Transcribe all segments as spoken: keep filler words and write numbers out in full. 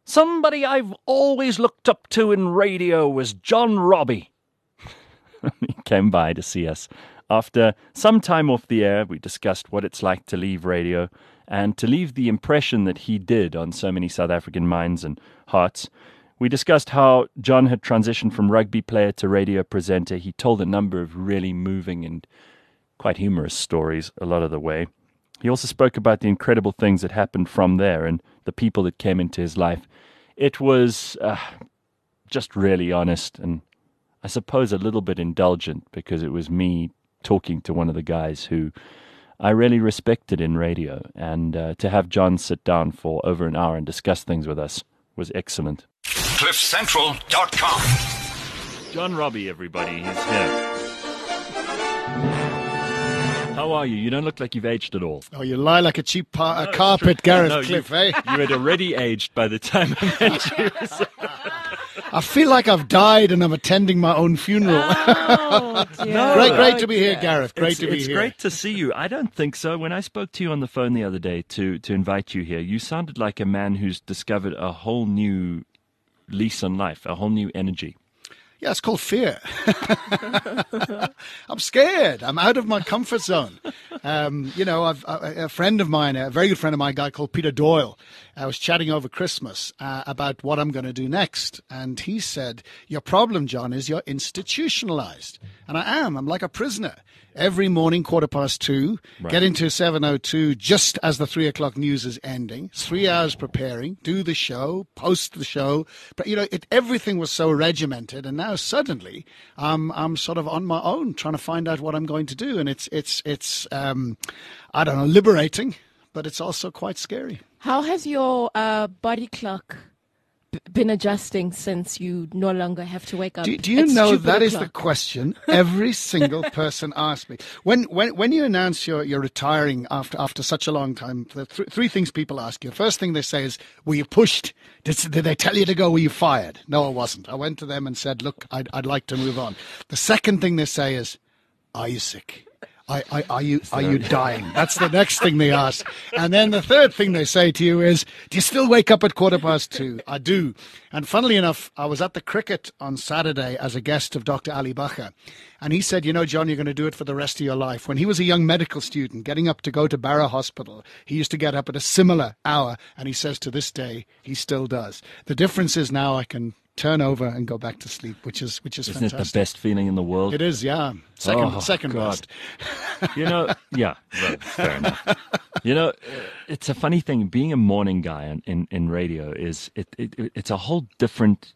Somebody I've always looked up to in radio was John Robbie. He came by to see us. After some time off the air, we discussed what it's like to leave radio and to leave the impression that he did on so many South African minds and hearts. We discussed how John had transitioned from rugby player to radio presenter. He told a number of really moving and quite humorous stories a lot of the way. He also spoke about the incredible things that happened from there and the people that came into his life. It was uh, just really honest and I suppose a little bit indulgent because it was me talking to one of the guys who I really respected in radio. And uh, to have John sit down for over an hour and discuss things with us was excellent. cliff central dot com. John Robbie, everybody, he's here. How are you? You don't look like you've aged at all. Oh, you lie like a cheap pa- No, a carpet, Gareth no, Cliff, you, eh? You had already aged by the time I met you. So. I feel like I've died and I'm attending my own funeral. Oh, dear. No, great, great I- to be here, Gareth. Great it's, to be it's here. great to see you. I don't think so. When I spoke to you on the phone the other day to, to invite you here, you sounded like a man who's discovered a whole new lease on life, a whole new energy. Yeah, it's called fear. I'm scared. I'm out of my comfort zone. Um, you know, I've, a, a friend of mine, a very good friend of mine, a guy called Peter Doyle, I was chatting over Christmas uh, about what I'm going to do next. And he said, your problem, John, is you're institutionalized. And I am. I'm like a prisoner. Every morning, quarter past two, Right. get into seven oh two just as the three o'clock news is ending. It's three hours preparing, do the show, post the show. But, you know, it, everything was so regimented. And now suddenly um, I'm sort of on my own trying to find out what I'm going to do. And it's, it's, it's um, I don't know, liberating, but it's also quite scary. How has your uh, body clock b- been adjusting since you no longer have to wake up? Do, do you at know stupid that is the o'clock? question every single person asks me when when when you announce you're you're retiring after after such a long time? The th- three things people ask you. The first thing they say is, "Were you pushed? Did, did they tell you to go? Were you fired?" No, I wasn't. I went to them and said, "Look, I'd I'd like to move on." The second thing they say is, "Are you sick? I, I, are you are you dying?" That's the next thing they ask. And then the third thing they say to you is, "Do you still wake up at quarter past two?" I do. And funnily enough, I was at the cricket on Saturday as a guest of Doctor Ali Bacher. And he said, "You know, John, you're going to do it for the rest of your life." When he was a young medical student getting up to go to Barrow Hospital, he used to get up at a similar hour. And he says to this day, he still does. The difference is now I can turn over and go back to sleep, which is which is Isn't fantastic. it the best feeling in the world? It is, yeah. Second, Oh, second God. best. You know, yeah, well, fair enough. You know, it's a funny thing. Being a morning guy in, in, in radio is it, it it's a whole different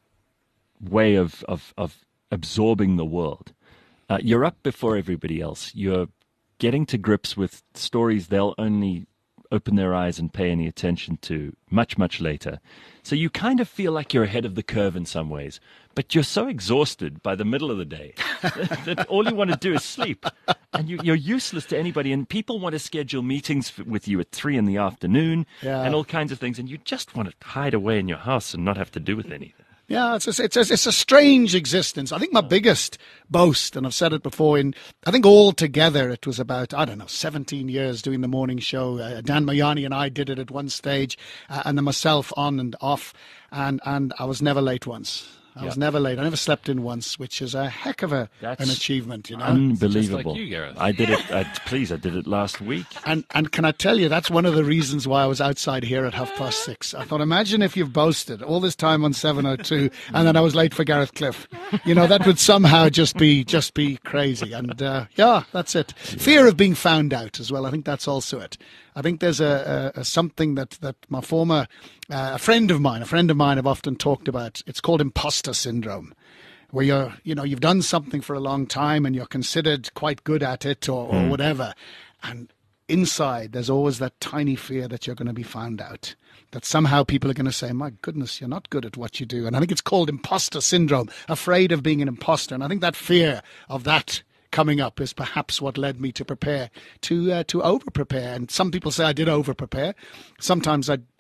way of of, of absorbing the world. Uh, you're up before everybody else. You're getting to grips with stories they'll only open their eyes and pay any attention to much, much later. So you kind of feel like you're ahead of the curve in some ways, but you're so exhausted by the middle of the day that all you want to do is sleep. And you, you're useless to anybody. And people want to schedule meetings f- with you at three in the afternoon Yeah. and all kinds of things. And you just want to hide away in your house and not have to do with anything. Yeah, it's a, it's a, it's a strange existence. I think my biggest boast, and I've said it before, in I think all together it was about, I don't know, seventeen years doing the morning show. Uh, Dan Mayani and I did it at one stage, uh, and then myself on and off, and, and I was never late once. I was Yeah. never late. I never slept in once, which is a heck of a That's an achievement, you know. Unbelievable. Just like you, Gareth. I did it. I, please, I did it last week. And and can I tell you, that's one of the reasons why I was outside here at half past six. I thought, imagine if you've boasted all this time on seven oh two and then I was late for Gareth Cliff. You know, that would somehow just be just be crazy. And uh, yeah, that's it. Fear of being found out as well. I think that's also it. I think there's a, a, a something that, that my former, uh, a friend of mine, a friend of mine have often talked about. It's called imposter syndrome, where you're, you know, you've done something for a long time and you're considered quite good at it or, or whatever. And inside, there's always that tiny fear that you're going to be found out, that somehow people are going to say, my goodness, you're not good at what you do. And I think it's called imposter syndrome, afraid of being an imposter. And I think that fear of that coming up is perhaps what led me to prepare, to uh, to over prepare. And some people say I did over prepare. Sometimes I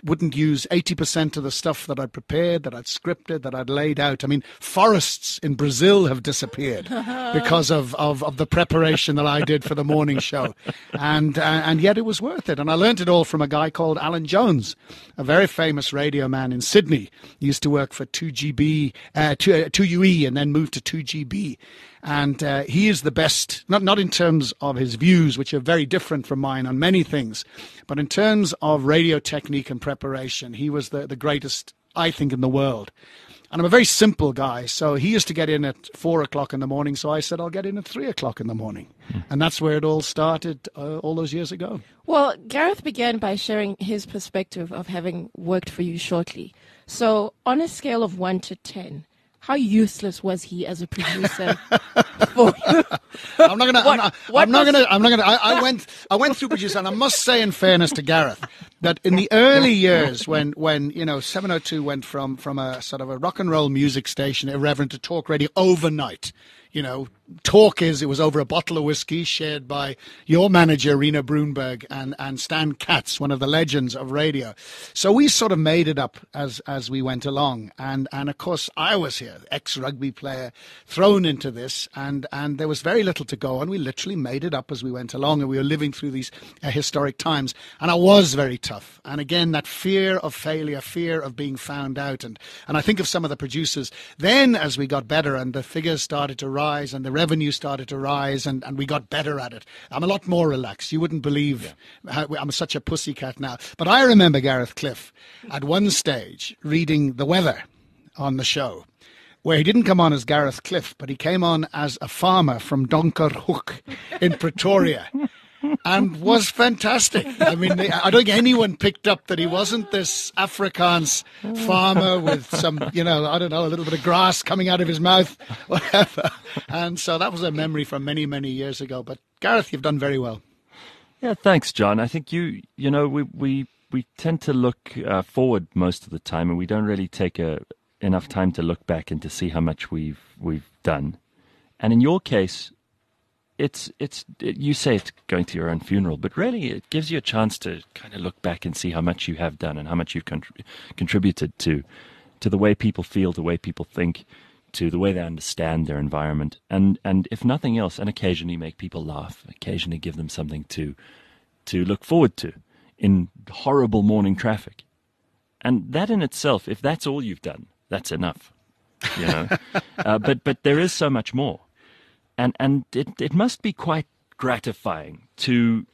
wouldn't use eighty percent of the stuff that I'd prepared, that I'd scripted, that I'd laid out. I mean, forests in Brazil have disappeared because of, of, of the preparation that I did for the morning show. And, uh, and yet it was worth it. And I learned it all from a guy called Alan Jones, a very famous radio man in Sydney. He used to work for two G B, uh, two, uh, two U E and then moved to two G B. And uh, he is the best, not, not in terms of his views, which are very different from mine on many things, but in terms of radio technique and preparation, he was the, the greatest, I think, in the world. And I'm a very simple guy, so he used to get in at four o'clock in the morning, so I said, I'll get in at three o'clock in the morning. Mm. And that's where it all started uh, all those years ago. Well, Gareth began by sharing his perspective of having worked for you shortly. So on a scale of one to ten, how useless was he as a producer for you? I'm not gonna. I'm not, I'm not gonna. I'm not gonna. I, I went. I went through producer, and I must say, in fairness to Gareth, that in the early years, when when you know seven oh two went from from a sort of a rock and roll music station, irreverent, to talk radio overnight. You know, talk is, it was over a bottle of whiskey shared by your manager, Rena Brunberg, and, and Stan Katz, one of the legends of radio. So we sort of made it up as as we went along. And, and of course, I was here, ex-rugby player, thrown into this, and, and there was very little to go on. We literally made it up as we went along, and we were living through these uh, historic times. And I was very tough. And again, that fear of failure, fear of being found out. And, and I think of some of the producers. Then, as we got better and the figures started to rise, and the revenue started to rise, and, and we got better at it. I'm a lot more relaxed. You wouldn't believe yeah. how I'm such a pussycat now. But I remember Gareth Cliff at one stage reading the weather on the show, where he didn't come on as Gareth Cliff, but he came on as a farmer from Donkerhoek in Pretoria. And was fantastic. I mean, I don't think anyone picked up that he wasn't this Afrikaans farmer with some, you know, I don't know, a little bit of grass coming out of his mouth, whatever. And so that was a memory from many, many years ago. But Gareth, you've done very well. Yeah, thanks, John. I think you, you know, we we, we tend to look uh, forward most of the time, and we don't really take a, enough time to look back and to see how much we've we've done. And in your case, It's it's it, you say it's going to your own funeral, but really it gives you a chance to kind of look back and see how much you have done and how much you've contri- contributed to to the way people feel, the way people think, to the way they understand their environment, and and if nothing else, and occasionally make people laugh, occasionally give them something to to look forward to in horrible morning traffic, and that in itself, if that's all you've done, that's enough, you know. uh, but but there is so much more. And and it, it must be quite gratifying to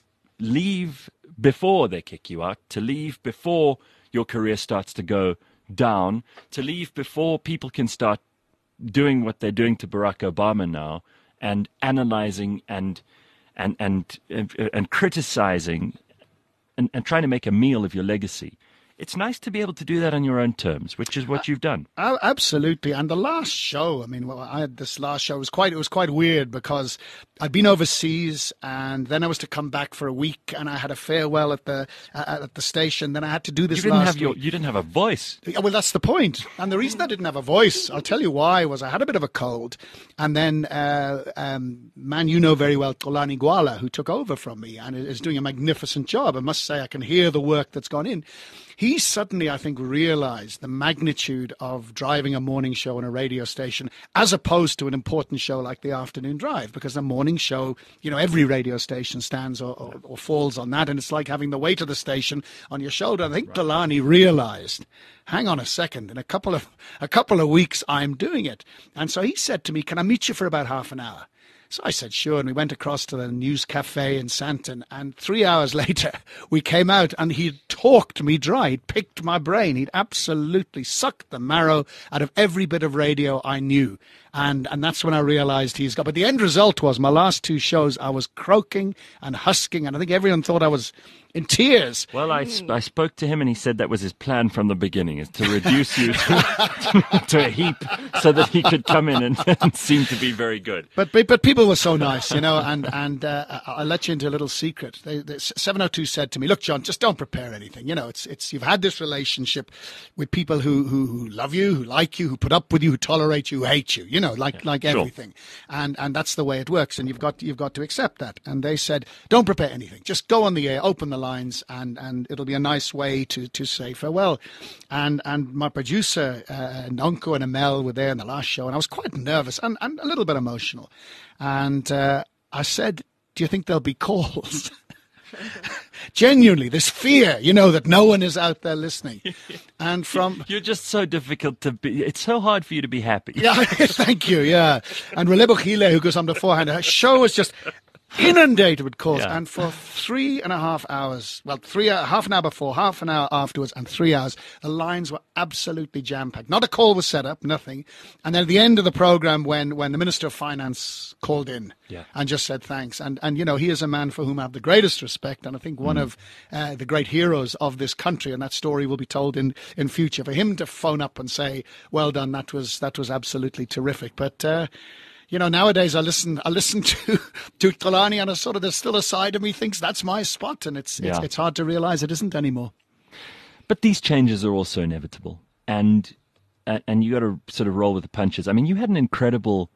leave before they kick you out, to leave before your career starts to go down, to leave before people can start doing what they're doing to Barack Obama now, and analyzing and and and and, and criticizing and, and trying to make a meal of your legacy. It's nice to be able to do that on your own terms, which is what you've done. Uh, absolutely. And the last show, I mean, well, I had this last show, it was quite, it was quite weird because I'd been overseas and then I was to come back for a week and I had a farewell at the uh, at the station. Then I had to do this you didn't last have your, week. You didn't have a voice. Well, that's the point. And the reason I didn't have a voice, I'll tell you why, was I had a bit of a cold. And then, uh, um, man, you know very well, Xolani Gwala, who took over from me and is doing a magnificent job. I must say, I can hear the work that's gone in. He suddenly, I think, realized the magnitude of driving a morning show on a radio station as opposed to an important show like the afternoon drive, because a morning show, you know, every radio station stands or, or, or falls on that, and it's like having the weight of the station on your shoulder. I think right. Xolani realized, hang on a second, in a couple of a couple of weeks, I'm doing it. And so he said to me, can I meet you for about half an hour? So I said, sure, and we went across to the News Cafe in Santon, and three hours later, we came out, and he'd talked me dry. He'd picked my brain. He'd absolutely sucked the marrow out of every bit of radio I knew, and and that's when I realized he's got... But the end result was, my last two shows, I was croaking and husking, and I think everyone thought I was in tears. Well, I, sp- I spoke to him, and he said that was his plan from the beginning, is to reduce you to, to a heap so that he could come in and, and seem to be very good. But but, but people were so nice, you know, and, and uh, I'll let you into a little secret. They, they, seven oh two said to me, look, John, just don't prepare anything. You know, it's it's you've had this relationship with people who, who, who love you, who like you, who put up with you, who tolerate you, who hate you. You you know, like Yeah, like sure. everything, and and that's the way it works, and you've got you've got to accept that. And they said, don't prepare anything, just go on the air, open the lines, and and it'll be a nice way to to say farewell. And and my producer uh, Nonko and Amel were there in the last show, and I was quite nervous and, and a little bit emotional. And uh, I said, do you think there'll be calls? Genuinely, this fear, you know, that no one is out there listening. And from... You're just so difficult to be. It's so hard for you to be happy. Yeah, thank you, yeah. And Relebo Chile, who goes on beforehand, her show was just inundated with calls. Yeah. And for three and a half hours, well, three uh, half an hour before, half an hour afterwards, and three hours, the lines were absolutely jam-packed. Not a call was set up, nothing. And then at the end of the program, when, when the Minister of Finance called in Yeah. and just said thanks. And, and, you know, he is a man for whom I have the greatest respect, and I think one of uh, the great heroes of this country, and that story will be told in, in future. For him to phone up and say, well done, that was that was absolutely terrific. But... Uh, You know, nowadays I listen. I listen to to Kalani, and I sort of there's still a side of me thinks that's my spot, and it's Yeah. it's, it's hard to realise it isn't anymore. But these changes are also inevitable, and uh, and you got to sort of roll with the punches. I mean, you had an incredible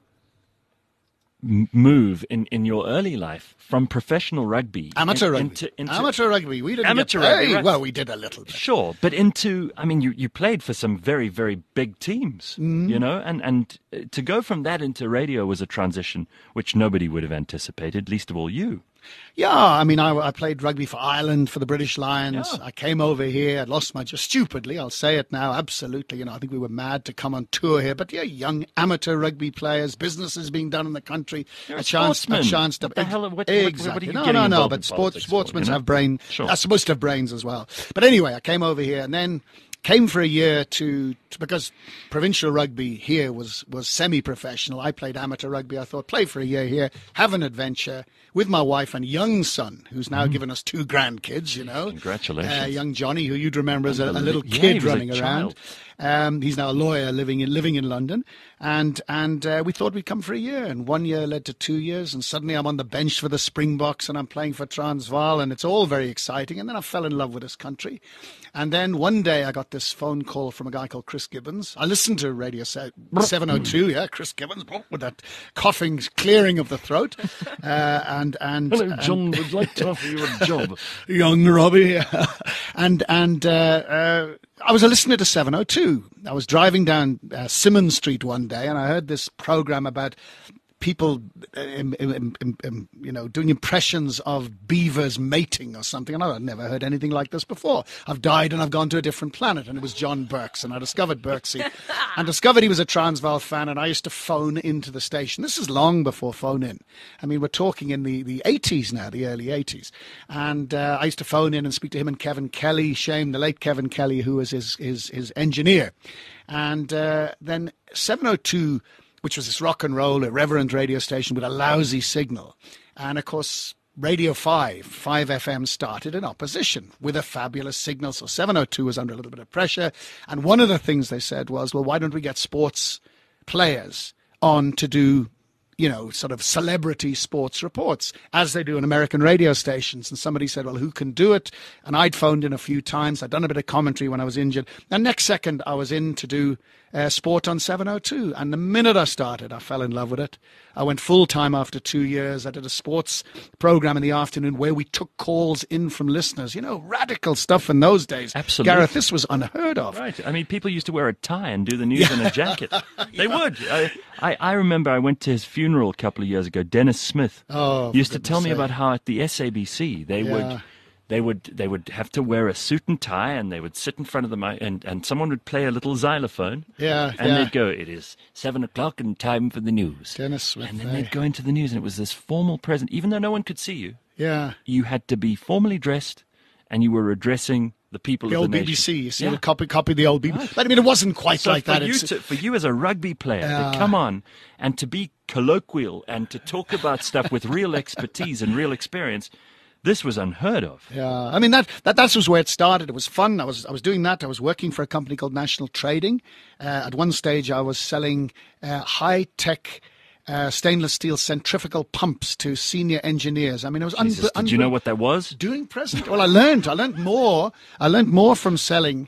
m- move in, in your early life from professional rugby, Amateur in- rugby, into, into amateur rugby. We didn't Amateur get rugby, paid. right. Well, we did a little bit. Sure, but into, I mean, you, you played for some very, very big teams, Mm-hmm. you know, and, and uh, to go from that into radio was a transition which nobody would have anticipated, least of all you. Yeah, I mean, I, I played rugby for Ireland, for the British Lions. Yeah. I came over here. I lost my, just stupidly, I'll say it now, absolutely. You know, I think we were mad to come on tour here. But yeah, young amateur rugby players, businesses being done in the country. You're a chance, sportsman. a chance to... What the hell- what- what- what exactly. are you no, getting no, no, involved but in sports, politics for, sportsmen you know? have brain. Sure. Are supposed to have brains as well. But anyway, I came over here and then... Came for a year to, to because provincial rugby here was, was semi-professional. I played amateur rugby. I thought, play for a year here, have an adventure with my wife and young son, who's now given us two grandkids, you know. Congratulations. Uh, young Johnny, who you'd remember as a, a little Yeah, kid he was a running around. child. Um, he's now a lawyer living in living in London, and and uh, we thought we'd come for a year, and one year led to two years, and suddenly I'm on the bench for the Springboks, and I'm playing for Transvaal, and it's all very exciting. And then I fell in love with this country, and then one day I got this phone call from a guy called Chris Gibbons. I listened to Radio seven oh two, yeah, Chris Gibbons, with that coughing, clearing of the throat, uh, and and Hello, John, would like to offer you a job. young Robbie, and and uh, uh, I was a listener to seven oh two. I was driving down uh, Simmons Street one day, and I heard this program about people, uh, im, im, im, im, you know, doing impressions of beavers mating or something. And I'd never heard anything like this before. I've died and I've gone to a different planet. And it was John Burks, and I discovered Birksey, and discovered he was a Transvaal fan. And I used to phone into the station. This is long before phone in. I mean, we're talking in the, the eighties now, the early eighties. And uh, I used to phone in and speak to him and Kevin Kelly, shame the late Kevin Kelly, who was his his, his engineer. And uh, then seven oh two, which was this rock and roll, irreverent radio station with a lousy signal. And of course, Radio five, five F M started in opposition with a fabulous signal. So seven oh two was under a little bit of pressure. And one of the things they said was, well, why don't we get sports players on to do, you know, sort of celebrity sports reports, as they do in American radio stations. And somebody said, well, who can do it? And I'd phoned in a few times. I'd done a bit of commentary when I was injured. And next second, I was in to do uh, sport on seven oh two. And the minute I started, I fell in love with it. I went full-time after two years. I did a sports program in the afternoon where we took calls in from listeners. You know, radical stuff in those days. Absolutely. Gareth, this was unheard of. Right. I mean, people used to wear a tie and do the news in a jacket. They would. I, I, I remember I went to his funeral a couple of years ago. Dennis Smith Oh, for used to tell me goodness about sake. how at the S A B C they Yeah. would they would they would have to wear a suit and tie, and they would sit in front of the mic, and, and someone would play a little xylophone. Yeah, and yeah. they'd go, "It is seven o'clock and time for the news." Dennis Smith, and then eh? they'd go into the news, and it was this formal present, even though no one could see you. Yeah. You had to be formally dressed, and you were addressing the people The of old the B B nation. C, you see, Yeah. we copy, copy the old B B C. But I mean, it wasn't quite So like for that. you, It's, to, for you as a rugby player Yeah. to come on and to be colloquial and to talk about stuff with real expertise and real experience, this was unheard of. yeah, I mean that, that that was where it started. It was fun. I was I was doing that. I was working for a company called National Trading. Uh, at one stage, I was selling uh, high tech. Uh, stainless steel centrifugal pumps to senior engineers. I mean, it was Jesus, unbe- did you know unbe- what that was? doing present. Well, I learned. I learned more. I learned more from selling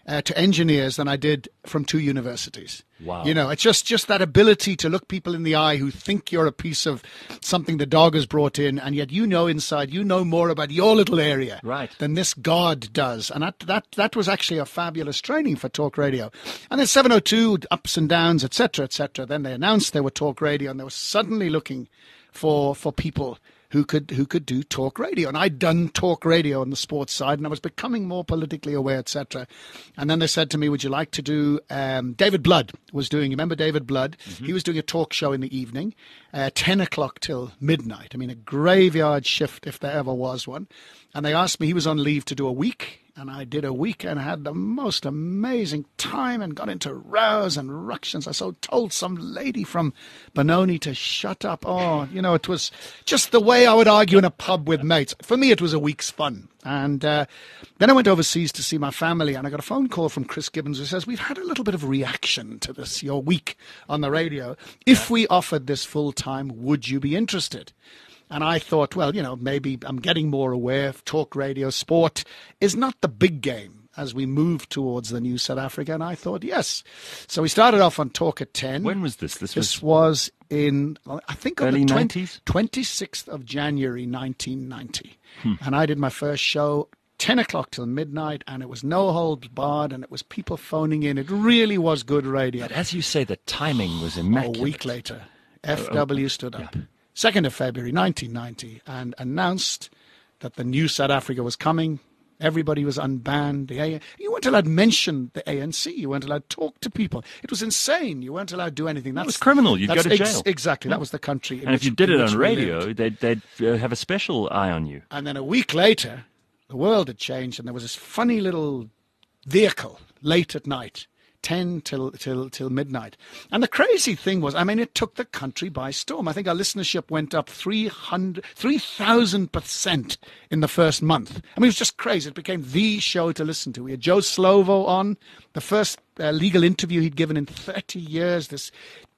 uh, to engineers than I did from two universities. Wow. You know, it's just, just that ability to look people in the eye who think you're a piece of something the dog has brought in, and yet you know inside, you know more about your little area Right. than this God does. And that, that, that was actually a fabulous training for talk radio. And then seven oh two, ups and downs, et cetera, et cetera. Then they announced they were talk radio, and they were suddenly looking for for people who could who could do talk radio. And I'd done talk radio on the sports side, and I was becoming more politically aware, et cetera. And then they said to me, would you like to do, um, David Blood was doing, you remember David Blood? Mm-hmm. He was doing a talk show in the evening, uh, ten o'clock till midnight. I mean, a graveyard shift if there ever was one. And they asked me, he was on leave to do a week. And I did a week and had the most amazing time and got into rows and ructions. I so told some lady from Benoni to shut up. Oh, you know, it was just the way I would argue in a pub with mates. For me, it was a week's fun. And uh, then I went overseas to see my family, and I got a phone call from Chris Gibbons who says, we've had a little bit of reaction to this, your week on the radio. If we offered this full time, would you be interested? And I thought, well, you know, maybe I'm getting more aware of talk radio. Sport is not the big game as we move towards the new South Africa. And I thought, yes. So we started off on Talk at ten. When was this? This, This was was in, I think, on early the nineties? twenty-sixth of January, nineteen ninety. Hmm. And I did my first show ten o'clock till midnight, and it was no holds barred, and it was people phoning in. It really was good radio. But as you say, the timing was A immaculate. week later, F W stood up, second of February nineteen ninety, and announced that the new South Africa was coming. Everybody was unbanned. The A- you weren't allowed to mention the A N C. You weren't allowed to talk to people. It was insane. You weren't allowed to do anything. That's, was criminal. You'd that's go to ex- jail. Exactly. That was the country. in And if which- you did in it which on we radio, lived. they'd, they'd uh, have a special eye on you. And then a week later, the world had changed, and there was this funny little vehicle late at night, ten till till till midnight. And the crazy thing was, I mean, it took the country by storm. I think our listenership went up three hundred, three thousand percent in the first month. I mean, it was just crazy. It became the show to listen to. We had Joe Slovo on, the first uh, legal interview he'd given in thirty years, this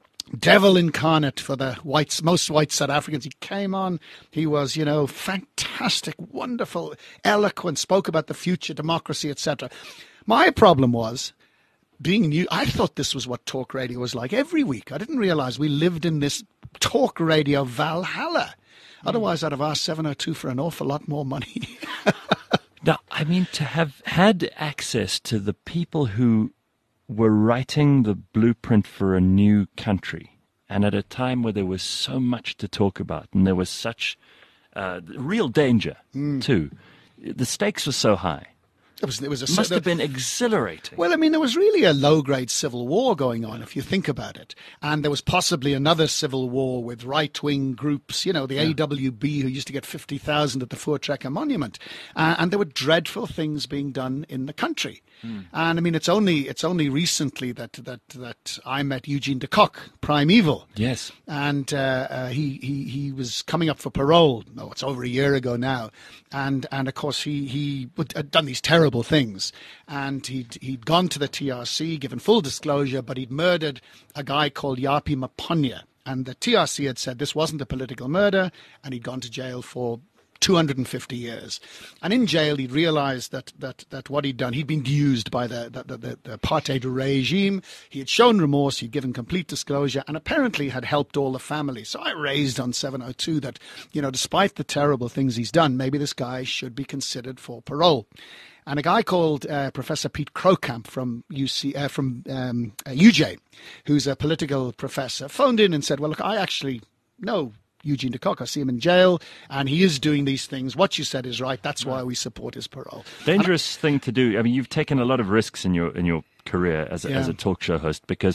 devil incarnate for the whites, most white South Africans. He came on. He was, you know, fantastic, wonderful, eloquent, spoke about the future, democracy, et cetera. My problem was, being new, I thought this was what talk radio was like every week. I didn't realize we lived in this talk radio Valhalla. Otherwise, I'd have asked seven oh two for an awful lot more money. Now, I mean, to have had access to the people who were writing the blueprint for a new country, and at a time where there was so much to talk about, and there was such uh, real danger, too. The stakes were so high. It was, it was a, Must there- have been exhilarating. Well, I mean, there was really a low-grade civil war going on, if you think about it. And there was possibly another civil war with right-wing groups, you know, the A W B, who used to get fifty thousand at the Voortrekker Monument. Uh, and there were dreadful things being done in the country. Mm. And, I mean, it's only it's only recently that that, that I met Eugene de Kock, Primeval. Yes. And uh, uh, he, he he was coming up for parole. No, it's over a year ago now. And, and of course, he, he had done these terrible things, and he'd he'd gone to the T R C, given full disclosure, but he'd murdered a guy called Yapi Maponya, and the T R C had said this wasn't a political murder, and he'd gone to jail for two hundred fifty years. And in jail, he'd realized that that that what he'd done, he'd been used by the the, the, the apartheid regime. He had shown remorse, he'd given complete disclosure, and apparently had helped all the family. So I raised on seven oh two that, you know, despite the terrible things he's done, maybe this guy should be considered for parole. And a guy called uh, Professor Pete Krokamp from U C, uh, from um, uh, U J, who's a political professor, phoned in and said, well, look, I actually know Eugene de Kock. I see him in jail, and he is doing these things. What you said is right. That's why we support his parole. Dangerous thing to do. I mean, you've taken a lot of risks in your in your career as a, Yeah. as a talk show host, because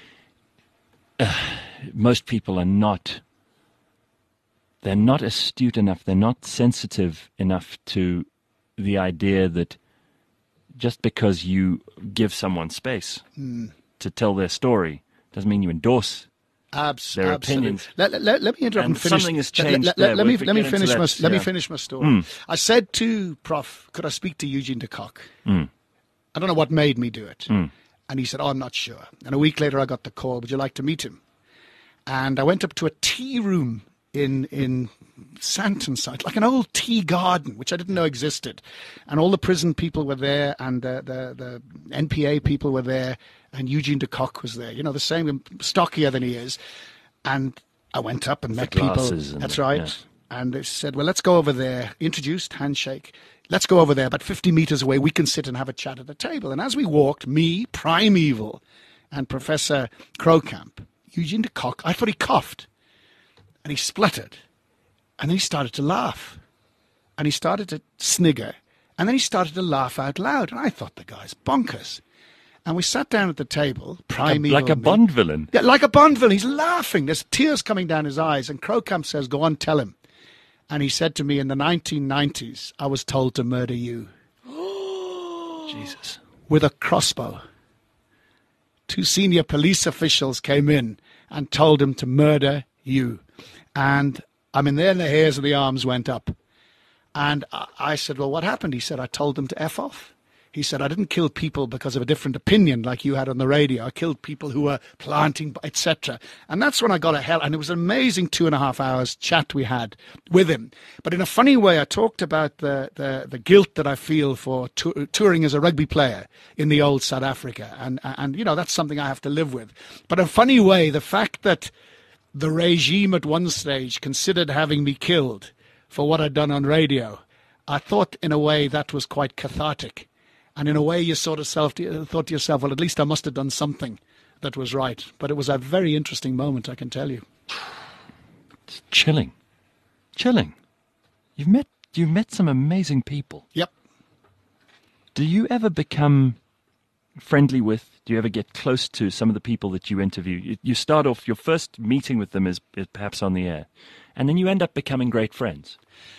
uh, most people are not. They're not astute enough. They're not sensitive enough to the idea that just because you give someone space Mm. to tell their story doesn't mean you endorse Abs- their absolutely. opinions. Let, let, let, let me interrupt And and finish. something has let- changed let, there. let, let me If we let me get into finish my that, let me yeah. finish my story. Mm. I said to Prof, could I speak to Eugene de Kock? Mm. I don't know what made me do it. Mm. And he said, oh, I'm not sure. And a week later, I got the call. Would you like to meet him? And I went up to a tea room in in Santon site, like an old tea garden, which I didn't know existed. And all the prison people were there, and the, the, the N P A people were there, and Eugene de Kock was there. You know, the same, stockier than he is. And I went up and met people. That's the, right. Yeah. And they said, well, let's go over there. Introduced, handshake. Let's go over there, about fifty meters away. We can sit and have a chat at the table. And as we walked, me, Primeval, and Professor Crowcamp, Eugene de Kock, I thought he coughed. And he spluttered. And then he started to laugh. And he started to snigger. And then he started to laugh out loud. And I thought, the guy's bonkers. And we sat down at the table, Primeval. Like a Bond villain. Yeah, like a Bond villain. He's laughing. There's tears coming down his eyes. And Crowcamp says, go on, tell him. And he said to me, in the nineteen nineties, I was told to murder you. Jesus. With a crossbow. Two senior police officials came in and told him to murder you. And I mean, then the hairs of the arms went up. And I, I said, well, what happened? He said, I told them to F off. He said, I didn't kill people because of a different opinion like you had on the radio. I killed people who were planting, et cetera. And that's when I got a hell. And it was an amazing two and a half hours chat we had with him. But in a funny way, I talked about the, the, the guilt that I feel for tu- touring as a rugby player in the old South Africa. And, and, you know, that's something I have to live with. But in a funny way, the fact that the regime at one stage considered having me killed for what I'd done on radio, I thought in a way that was quite cathartic. And in a way, you sort of self thought to yourself, well, at least I must have done something that was right. But it was a very interesting moment, I can tell you. It's chilling. Chilling. You've met you've met some amazing people. Yep. Do you ever become friendly with, do you ever get close to some of the people that you interview? You, you start off, your first meeting with them is, is perhaps on the air, and then you end up becoming great friends.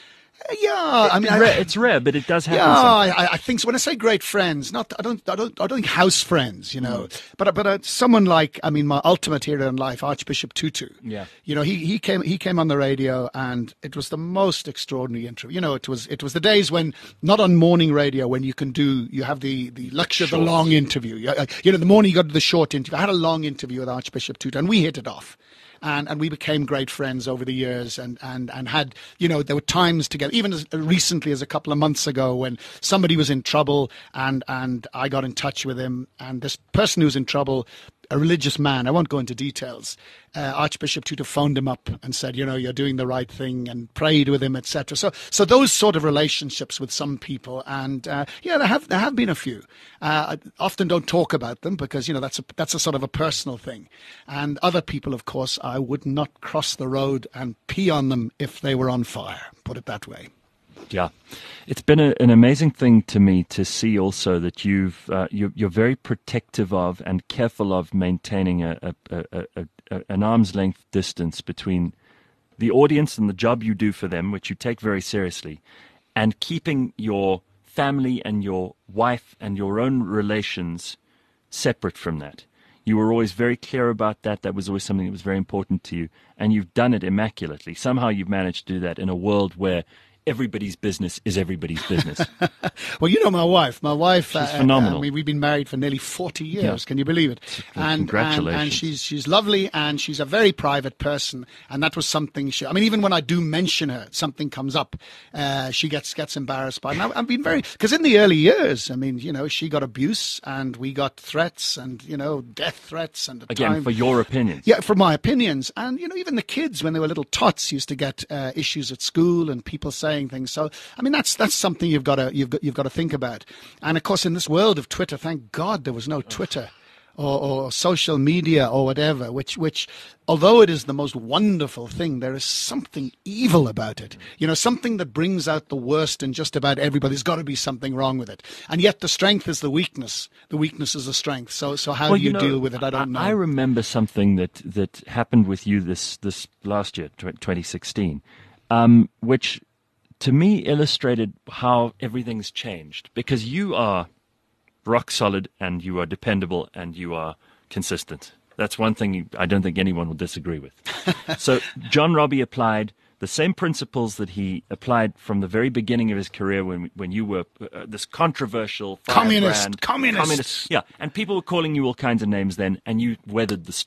Yeah, I mean, it's, rare, I, it's rare, but it does happen. Yeah, sometimes. I, I think so. When I say great friends, not I don't I don't I don't think house friends, you know, mm. but but uh, someone like I mean, my ultimate hero in life, Archbishop Tutu. Yeah, you know, he he came he came on the radio, and it was the most extraordinary interview. You know, it was it was the days when not on morning radio when you can do you have the the luxury of the long interview. You, you know, the morning you got to the short interview. I had a long interview with Archbishop Tutu, and we hit it off. And and we became great friends over the years, and, and, and had, you know, there were times together, even as recently as a couple of months ago when somebody was in trouble, and, and I got in touch with him, and this person who was in trouble, a religious man, I won't go into details, uh, Archbishop Tutu phoned him up and said, you know, you're doing the right thing, and prayed with him, et cetera. So so those sort of relationships with some people, and uh, yeah, there have there have been a few. Uh, I often don't talk about them because, you know, that's a, that's a sort of a personal thing. And other people, of course, I would not cross the road and pee on them if they were on fire, put it that way. Yeah, it's been a, an amazing thing to me to see also that you've uh, you're, you're very protective of and careful of maintaining a, a, a, a, a an arm's length distance between the audience and the job you do for them, which you take very seriously, and keeping your family and your wife and your own relations separate from that. You were always very clear about that. That was always something that was very important to you, and you've done it immaculately. Somehow you've managed to do that in a world where everybody's business is everybody's business. Well, you know my wife. My wife, she's uh, phenomenal. I mean, we've been married for nearly forty years. Yeah. Can you believe it? Well, and, congratulations. And, and she's she's lovely, and she's a very private person. And that was something. She, I mean, even when I do mention her, something comes up. Uh, she gets gets embarrassed by it. And I, I've been very because in the early years, I mean, you know, she got abuse, and we got threats, and you know, death threats, and at again time, for your opinions. Yeah, for my opinions, and you know, even the kids when they were little tots used to get uh, issues at school, and people saying things. So. I mean, that's that's something you've got to you've got you've got to think about. And of course, in this world of Twitter, thank God there was no Twitter or, or social media or whatever. Which which, although it is the most wonderful thing, there is something evil about it. You know, something that brings out the worst in just about everybody. There's got to be something wrong with it. And yet, the strength is the weakness. The weakness is the strength. So so how well, do you, you know, deal with it? I don't know. I remember something that that happened with you this this last year, twenty sixteen, um, which. To me, illustrated how everything's changed, because you are rock solid and you are dependable and you are consistent. That's one thing you, I don't think anyone will disagree with. So John Robbie applied the same principles that he applied from the very beginning of his career when when you were uh, this controversial communist, firebrand, communist. communist. Yeah, and people were calling you all kinds of names then, and you weathered the storm.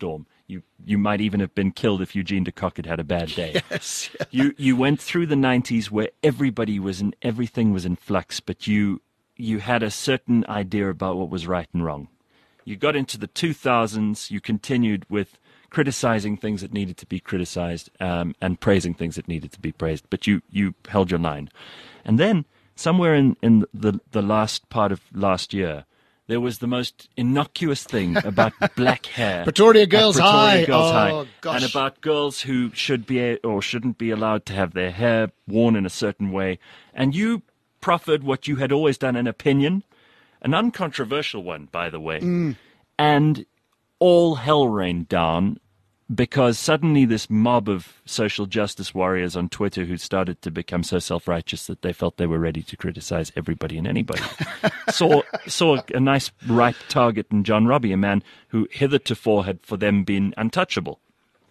You you might even have been killed if Eugene de Kock had had a bad day. Yes. Yeah. You you went through the nineties where everybody was in, everything was in flux, but you you had a certain idea about what was right and wrong. You got into the two thousands, you continued with criticizing things that needed to be criticized um, and praising things that needed to be praised, but you, you held your line. And then somewhere in, in the, the last part of last year, there was the most innocuous thing about black hair. Pretoria Girls at Pretoria High. Girls Oh, High. gosh. And about girls who should be or shouldn't be allowed to have their hair worn in a certain way. And you proffered what you had always done, an opinion, an uncontroversial one, by the way. Mm. And all hell rained down because suddenly this mob of social justice warriors on Twitter who started to become so self-righteous that they felt they were ready to criticize everybody and anybody saw saw a nice ripe target in John Robbie, a man who hitherto had for them been untouchable.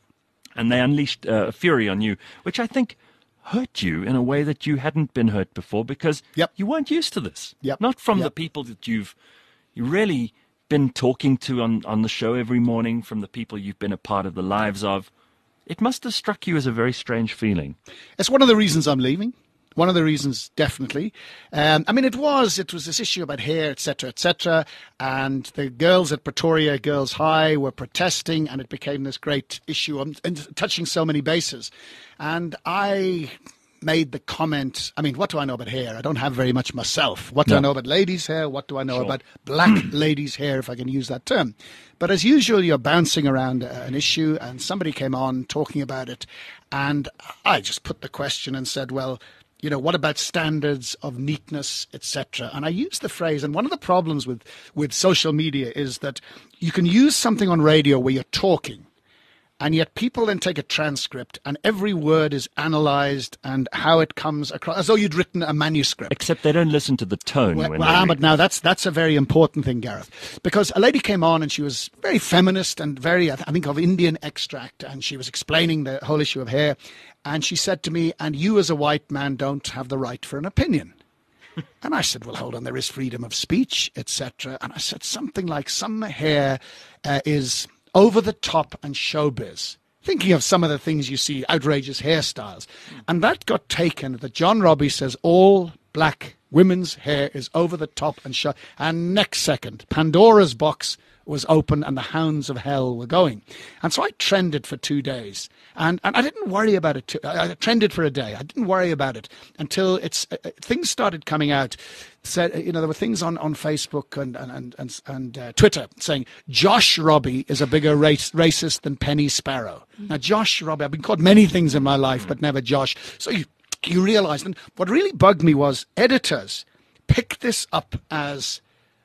And they unleashed uh, a fury on you, which I think hurt you in a way that you hadn't been hurt before because Yep. you weren't used to this. Yep. Not from Yep. the people that you've you really been talking to on, on the show every morning, from the people you've been a part of the lives of. It must have struck you as a very strange feeling. It's one of the reasons I'm leaving. One of the reasons, definitely. Um, I mean, it was it was this issue about hair, et cetera, et cetera. And the girls at Pretoria Girls High were protesting, and it became this great issue and, and touching so many bases. And I made the comment, I mean, what do I know about hair? I don't have very much myself. What do No. I know about ladies' hair? What do I know Sure. about black ladies' hair, if I can use that term? But as usual, you're bouncing around uh, an issue, and somebody came on talking about it, and I just put the question and said, well, you know, what about standards of neatness, et cetera? And I used the phrase, and one of the problems with, with social media is that you can use something on radio where you're talking, and yet people then take a transcript and every word is analysed and how it comes across, as though you'd written a manuscript. Except they don't listen to the tone. Well, when well, they ah, read but it. now that's that's a very important thing, Gareth, because a lady came on and she was very feminist and very, I th- I think, of Indian extract, and she was explaining the whole issue of hair, and she said to me, and you as a white man don't have the right for an opinion. And I said, well, hold on, there is freedom of speech, et cetera. And I said something like, some hair uh, is over the top and showbiz. Thinking of some of the things you see, outrageous hairstyles. And that got taken, that John Robbie says all black women's hair is over the top and show. And next second, Pandora's box was open and the hounds of hell were going. And so I trended for two days. And, and I didn't worry about it. Too, I, I trended for a day. I didn't worry about it until it's uh, things started coming out. Said, you know, there were things on, on Facebook and and and, and uh, Twitter saying Josh Robbie is a bigger race, racist than Penny Sparrow. Now, Josh Robbie, I've been called many things in my life, but never Josh. So you you realise, and what really bugged me was editors picked this up as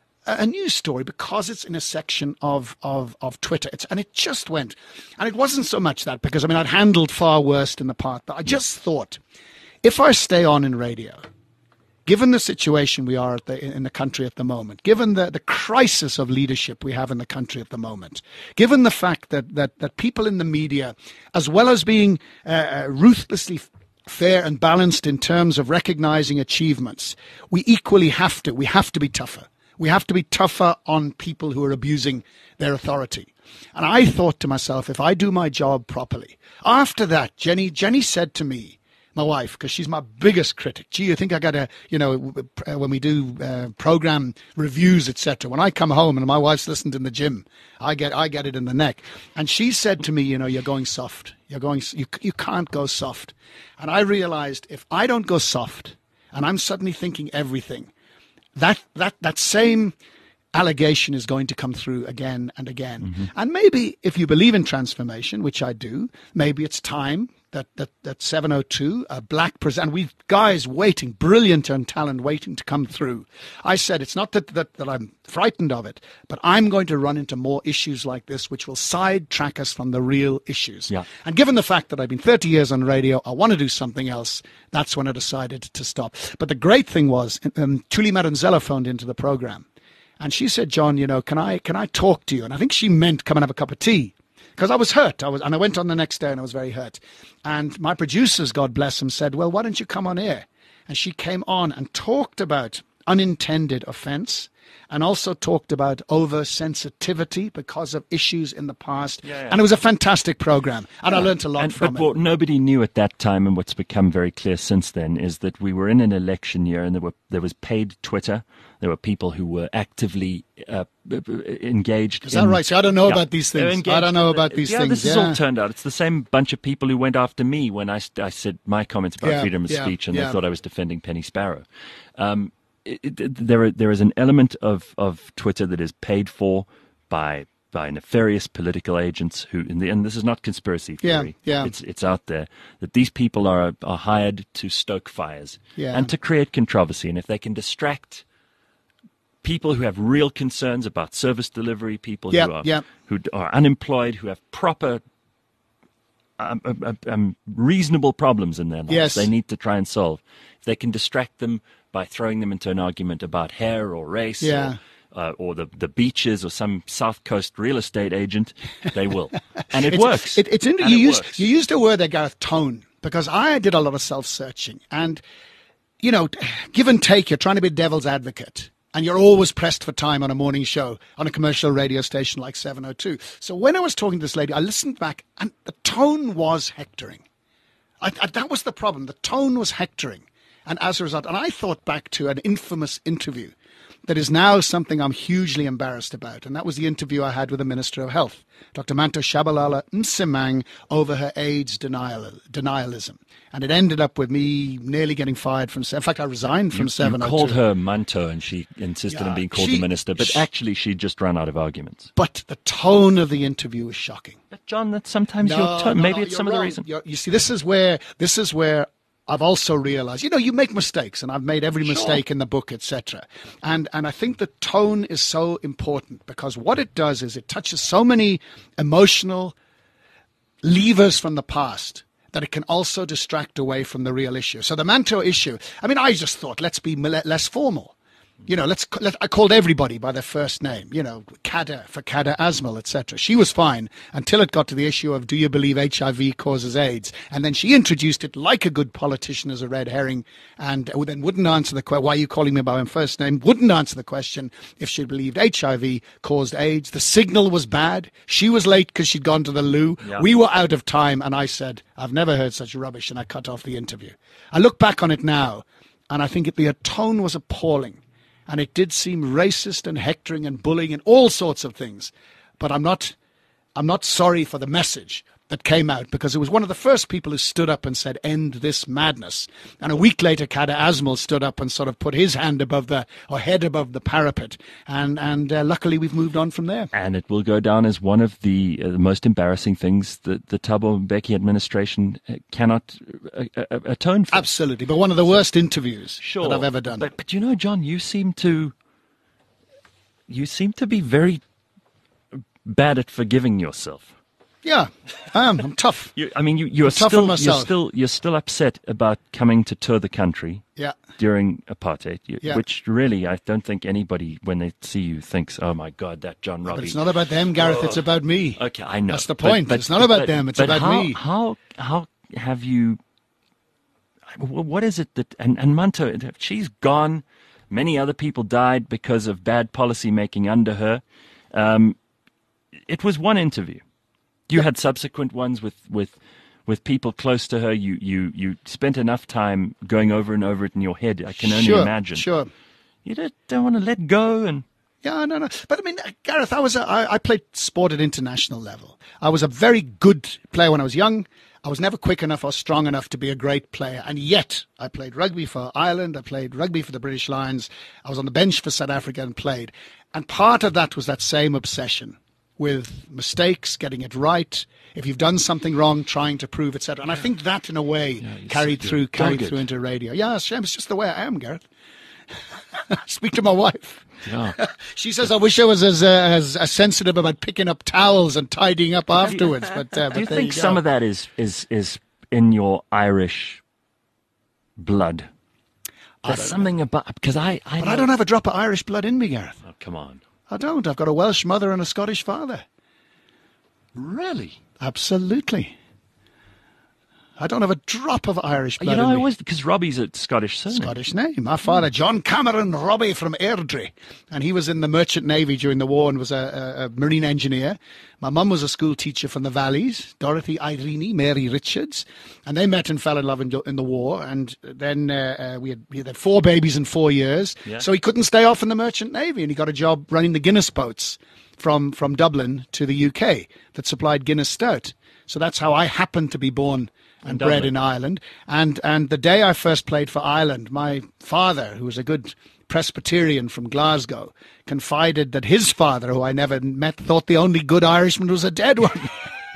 a news story because it's in a section of, of, of Twitter. It's, and it just went. And it wasn't so much that, because, I mean, I'd handled far worse in the past. But I just thought, if I stay on in radio, given the situation we are at the, in the country at the moment, given the, the crisis of leadership we have in the country at the moment, given the fact that, that, that people in the media, as well as being uh, ruthlessly fair and balanced in terms of recognizing achievements, we equally have to, we have to be tougher. We have to be tougher on people who are abusing their authority. And I thought to myself, if I do my job properly, after that, Jenny, Jenny said to me, my wife, because she's my biggest critic. Gee, you think I got to, you know, when we do uh, program reviews, et cetera. When I come home and my wife's listened in the gym, I get, I get it in the neck. And she said to me, you know, you're going soft. You're going, you, you can't go soft. And I realized if I don't go soft, and I'm suddenly thinking everything, that that that same allegation is going to come through again and again. Mm-hmm. And maybe if you believe in transformation, which I do, maybe it's time that that, that seven oh two, a black present, we've guys waiting, brilliant and talent waiting to come through. I said it's not that, that, that I'm frightened of it, but I'm going to run into more issues like this, which will sidetrack us from the real issues. Yeah. And given the fact that I've been thirty years on radio, I want to do something else. That's when I decided to stop. But the great thing was, um, Tuli Maranzella phoned into the program. And she said, John, you know, can I can I talk to you? And I think she meant come and have a cup of tea. Because I was hurt. I was, and I went on the next day and I was very hurt. And my producers, God bless them, said, well, why don't you come on air? And she came on and talked about unintended offence, and also talked about oversensitivity because of issues in the past. Yeah, yeah. And it was a fantastic program, and I learned a lot and, from but it. what nobody knew at that time, and what's become very clear since then, is that we were in an election year, and there were there was paid Twitter. There were people who were actively uh, engaged. Is that in, right? See, I don't know yeah, about these they were things. engaged I don't know in the- about these yeah, things. this has yeah. all turned out. It's the same bunch of people who went after me when I, st- I said my comments about Yeah, freedom of yeah, speech, and yeah. they thought I was defending Penny Sparrow. Um, it, it, there, are, there is an element of, of Twitter that is paid for by by nefarious political agents who, in the, and this is not conspiracy Yeah, theory. yeah. It's it's out there that these people are are hired to stoke fires Yeah. and to create controversy, and if they can distract people who have real concerns about service delivery, people Yeah, who are yeah. who are unemployed, who have proper um, um, um, reasonable problems in their lives, Yes. they need to try and solve. If they can distract them by throwing them into an argument about hair or race, Yeah. or, uh, or the the beaches or some South Coast real estate agent, they will, and it It's- works. It, it's in, And you it used works. you used a word there, Gareth, tone, because I did a lot of self-searching, and you know, give and take. You're trying to be devil's advocate, and you're always pressed for time on a morning show on a commercial radio station like seven oh two. So when I was talking to this lady, I listened back, and the tone was hectoring. I, I, that was the problem. The tone was hectoring, and as a result, and I thought back to an infamous interview that is now something I'm hugely embarrassed about. And that was the interview I had with the Minister of Health, Doctor Manto Shabalala Nsimang, over her AIDS denial, denialism. And it ended up with me nearly getting fired from, in fact, I resigned from You seven oh two. called her Manto, and she insisted Yeah, on being called she- the minister, but she- actually she just ran out of arguments. But the tone of the interview was shocking. But John, that's sometimes No, your tone. no, Maybe no, it's you're some of the wrong. reason. You're, you see, this is where this is where I've also realized, you know, you make mistakes, and I've made every mistake in the book, et cetera. And and I think the tone is so important because what it does is it touches so many emotional levers from the past that it can also distract away from the real issue. So the Manto issue, I mean, I just thought, let's be mil- less formal. You know, let's. Let, I called everybody by their first name. You know, Kada for Kada Asmal, et cetera. She was fine until it got to the issue of, do you believe H I V causes AIDS? And then she introduced it like a good politician as a red herring, and then wouldn't answer the question. Why are you calling me by my first name? Wouldn't answer the question if she believed H I V caused AIDS. The signal was bad. She was late because she'd gone to the loo. Yeah. We were out of time, and I said, I've never heard such rubbish, and I cut off the interview. I look back on it now, and I think it, the tone was appalling. And it did seem racist and hectoring and bullying and all sorts of things. But I'm not, I'm not sorry for the message that came out because it was one of the first people who stood up and said, end this madness. And a week later, Kada Asmal stood up and sort of put his hand above the, or head above the parapet. And, and uh, luckily we've moved on from there. And it will go down as one of the, uh, the most embarrassing things that the Thabo Mbeki administration uh, cannot uh, uh, atone for. Absolutely. But one of the worst interviews Sure. that I've ever done. But, but you know, John, you seem to, you seem to be very bad at forgiving yourself. Yeah, I am. I'm tough. You, I mean, you, you're tough on still, you're myself. still, you're still upset about coming to tour the country Yeah. during apartheid, you- Yeah. which really I don't think anybody, when they see you, thinks, "Oh my God, that John Robbie." But it's not about them, Gareth. It's about me. Okay, I know. That's the But- point. but- It's not about but- them. It's but about how, me. How how have you? wh- What is it that and and Manto? She's gone. Many other people died because of bad policy making under her. Um, it was one interview. You had subsequent ones with, with with people close to her. You you you spent enough time going over and over it in your head. I can only sure, imagine. Sure. You don't, don't want to let go and. Yeah, no, no. But I mean, Gareth, I was a, I, I played sport at international level. I was a very good player when I was young. I was never quick enough or strong enough to be a great player. And yet I played rugby for Ireland. I played rugby for the British Lions. I was on the bench for South Africa and played. And part of that was that same obsession with mistakes, getting it right. If you've done something wrong, trying to prove, et cetera. And I think that, in a way, you're carried so- through, you're carried dogged. through into radio. Yeah, it's a shame. It's just the way I am, Gareth. Speak to my wife. Yeah. She says, I wish I was as, uh, as, as sensitive about picking up towels and tidying up afterwards. But, uh, but Do you there think you some go. of that is, is, is in your Irish blood? There's something about because I I, But know, I don't have a drop of Irish blood in me, Gareth. Oh, come on, I don't. I've got a Welsh mother and a Scottish father. really? Absolutely. I don't have a drop of Irish blood You know, in I me. always, because Robbie's a Scottish surname. Scottish name. My father, John Cameron Robbie from Airdrie, and he was in the Merchant Navy during the war and was a, a, a marine engineer. My mum was a school teacher from the Valleys, Dorothy Irene, Mary Richards, and they met and fell in love in, in the war. And then uh, uh, we, had, we had four babies in four years, Yeah. so he couldn't stay off in the Merchant Navy, and he got a job running the Guinness boats from from Dublin to the U K that supplied Guinness Stout. So that's how I happened to be born and In bred Dublin. in Ireland. And and the day I first played for Ireland, my father, who was a good Presbyterian from Glasgow, confided that his father, who I never met, thought the only good Irishman was a dead one.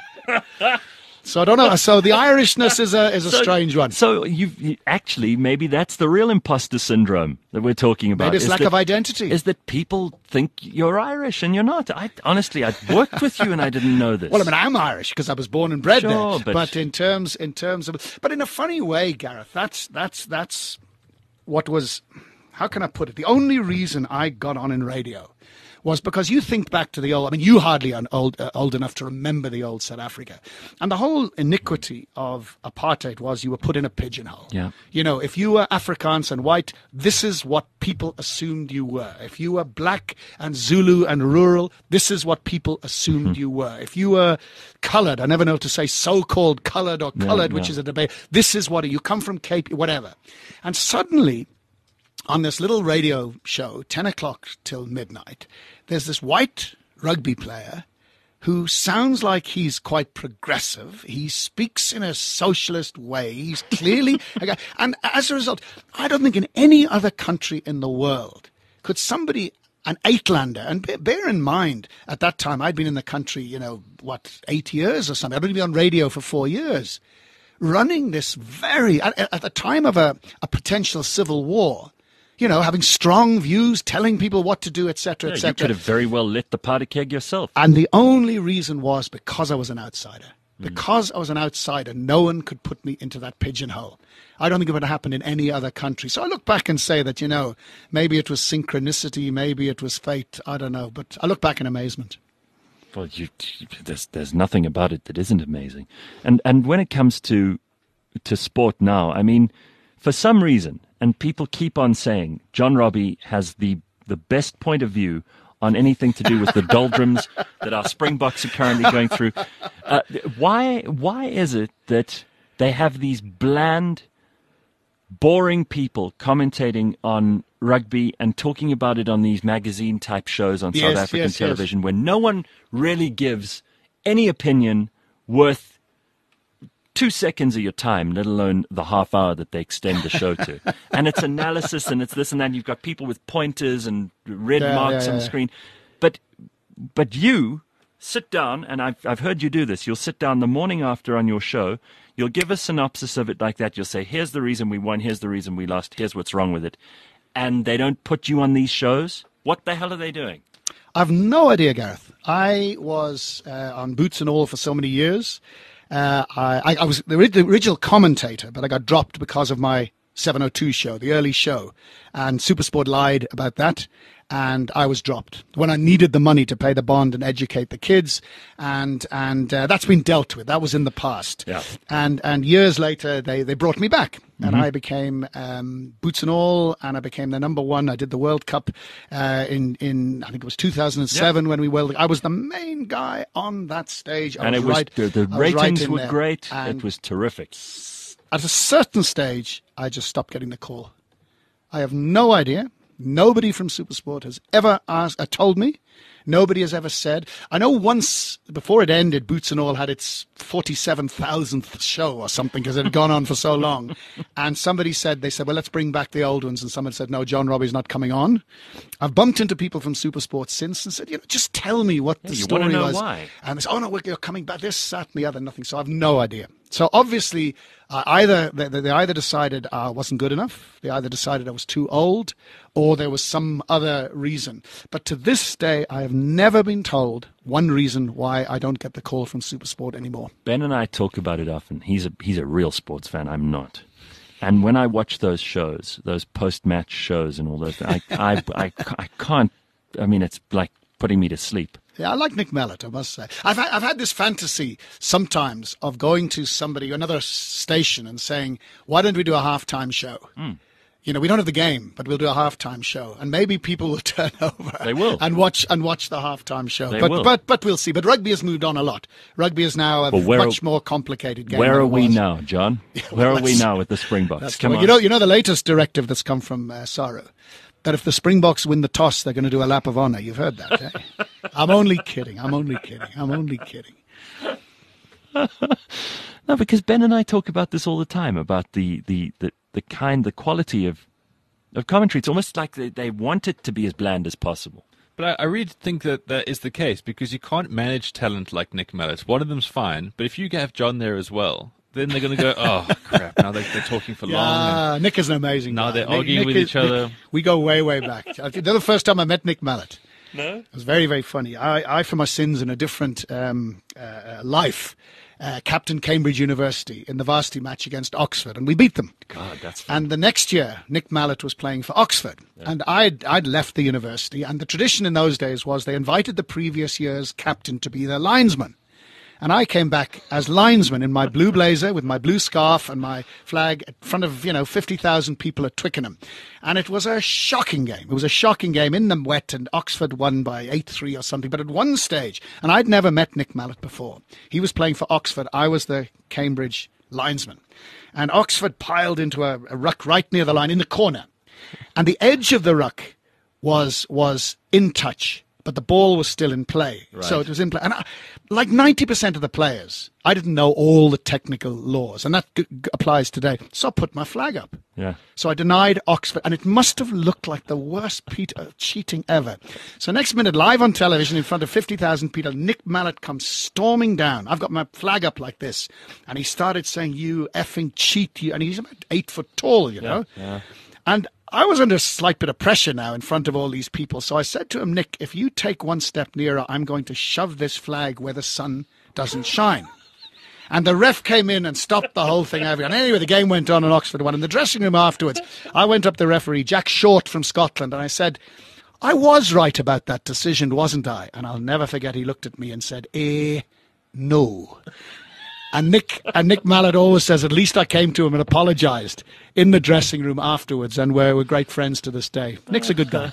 So I don't know. So the Irishness is a is a So- strange one. So you've you, actually, maybe that's the real imposter syndrome that we're talking about. Maybe it's is lack that- of identity. Is that people think you're Irish and you're not. I honestly, I worked with you and I didn't know this. Well, I mean, I'm Irish because I was born and bred Sure, there. but- But in terms, in terms of, but in a funny way, Gareth, that's that's that's what was. How can I put it? The only reason I got on in radio was because you think back to the old. I mean, you hardly are old uh, old enough to remember the old South Africa, and the whole iniquity of apartheid was you were put in a pigeonhole. Yeah. You know, if you were Afrikaans and white, this is what people assumed you were. If you were black and Zulu and rural, this is what people assumed you were. If you were coloured, I never know to say so-called coloured or coloured, which yeah. is a debate. This is what you come from Cape, whatever. And suddenly, on this little radio show, ten o'clock till midnight, there's this white rugby player who sounds like he's quite progressive. He speaks in a socialist way. He's clearly a guy. And as a result, I don't think in any other country in the world could somebody, an Uitlander, and be- bear in mind, at that time, I'd been in the country, you know, what, eight years or something. I'd only been on radio for four years, running this very, at, at the time of a, a potential civil war, you know, having strong views, telling people what to do, et cetera, Yeah, et you could cetera. have very well lit the party keg yourself. And the only reason was because I was an outsider. Mm. Because I was an outsider, no one could put me into that pigeonhole. I don't think it would have happened in any other country. So I look back and say that, you know, maybe it was synchronicity, maybe it was fate, I don't know. But I look back in amazement. Well, you, there's there's nothing about it that isn't amazing. And and when it comes to to sport now, I mean, for some reason, and people keep on saying John Robbie has the the best point of view on anything to do with the doldrums that our Springboks are currently going through. Uh, why why is it that they have these bland, boring people commentating on rugby and talking about it on these magazine type shows on Yes, South African yes, yes. television where no one really gives any opinion worth two seconds of your time, let alone the half hour that they extend the show to. And it's analysis and it's this and that. You've got people with pointers and red Yeah, marks yeah, on the yeah. screen. But but you sit down, and I've, I've heard you do this. You'll sit down the morning after on your show. You'll give a synopsis of it like that. You'll say, here's the reason we won. Here's the reason we lost. Here's what's wrong with it. And they don't put you on these shows. What the hell are they doing? I've no idea, Gareth. I was uh, on Boots and All for so many years. Uh, I, I was the, ori- the original commentator, but I got dropped because of my seven oh two show, the early show. And Supersport lied about that. And I was dropped when I needed the money to pay the bond and educate the kids. And and uh, that's been dealt with. That was in the past. Yeah. And and years later, they, they brought me back. And I became um, Boots and All, and I became the number one. I did the World Cup uh, in, in, I think it was two thousand seven when we World I was the main guy on that stage. I And was it was right, the, the I was right ratings in were there. great. And It was terrific. at a certain stage, I just stopped getting the call. I have no idea. Nobody from Supersport has ever asked, uh, told me. Nobody has ever said. I know once, before it ended, Boots and All had its forty-seven thousandth show or something because it had gone on for so long. And somebody said, they said, well, let's bring back the old ones. And someone said, no, John Robbie's not coming on. I've bumped into people from Supersport since and said, you know, just tell me what the you story wanna know was. why. And they said, oh, no, we're you're coming back, this, that, and the other, nothing. So I have no idea. So obviously, uh, either they, they either decided I wasn't good enough, they either decided I was too old, or there was some other reason. But to this day, I have never been told one reason why I don't get the call from Supersport anymore. Ben and I talk about it often. He's a he's a real sports fan. I'm not. And when I watch those shows, those post-match shows and all those, I I I, I can't. I mean, it's like putting me to sleep. Yeah, I like Nick Mellett, I must say. I've had, I've had this fantasy sometimes of going to somebody, another station, and saying, why don't we do a halftime show? Mm. You know, we don't have the game, but we'll do a halftime show, and maybe people will turn over. They will. and watch and watch the halftime show. They but will. but but we'll see. But rugby has moved on a lot. Rugby is now a Well, where much are- more complicated game. Where than are it we was. now, John? Where are we that's- now with the Springboks? That's Come well, on. You know, you know the latest directive that's come from uh, Saru, that if the Springboks win the toss, they're going to do a lap of honour. You've heard that, eh? I'm only kidding. I'm only kidding. I'm only kidding. No, because Ben and I talk about this all the time, about the, the, the, the kind, the quality of of commentary. It's almost like they, they want it to be as bland as possible. But I, I really think that that is the case, because you can't manage talent like Nick Mellett. One of them's fine, but if you have John there as well, then they're going to go, oh, crap, now they're, they're talking for long. and- Yeah, Nick is an amazing Now guy. they're Nick- arguing Nick with is- each other. Nick- we go way, way back. I think the first time I met Nick Mellett. No? It was very, very funny. I, I for my sins in a different um, uh, life, uh, captained Cambridge University in the varsity match against Oxford, and we beat them. God, that's fun. And the next year, Nick Mellett was playing for Oxford. And I'd, I'd left the university. And the tradition in those days was they invited the previous year's captain to be their linesman. And I came back as linesman in my blue blazer with my blue scarf and my flag in front of, you know, fifty thousand people at Twickenham. And it was a shocking game. It was a shocking game in the wet, and Oxford won by eight three or something. But at one stage, and I'd never met Nick Mellett before, he was playing for Oxford. I was the Cambridge linesman. And Oxford piled into a, a ruck right near the line in the corner. And the edge of the ruck was was in touch, but the ball was still in play. So it was in play. And I, like ninety percent of the players, I didn't know all the technical laws, and that g- g- applies today. So I put my flag up. Yeah. So I denied Oxford, and it must have looked like the worst Peter cheating ever. So next minute, live on television in front of fifty thousand people, Nick Mellett comes storming down. I've got my flag up like this, and he started saying, "You effing cheat, you!" And he's about eight foot tall, you know. yeah. And I was under a slight bit of pressure now in front of all these people. So I said to him, Nick, if you take one step nearer, I'm going to shove this flag where the sun doesn't shine. And the ref came in and stopped the whole thing. And anyway, the game went on and Oxford won. In the dressing room afterwards, I went up to the referee, Jack Short from Scotland, and I said, I was right about that decision, wasn't I? And I'll never forget, he looked at me and said, eh, no. And Nick and Nick Mellett always says, at least I came to him and apologised in the dressing room afterwards, and we're, we're great friends to this day. Nick's a good guy.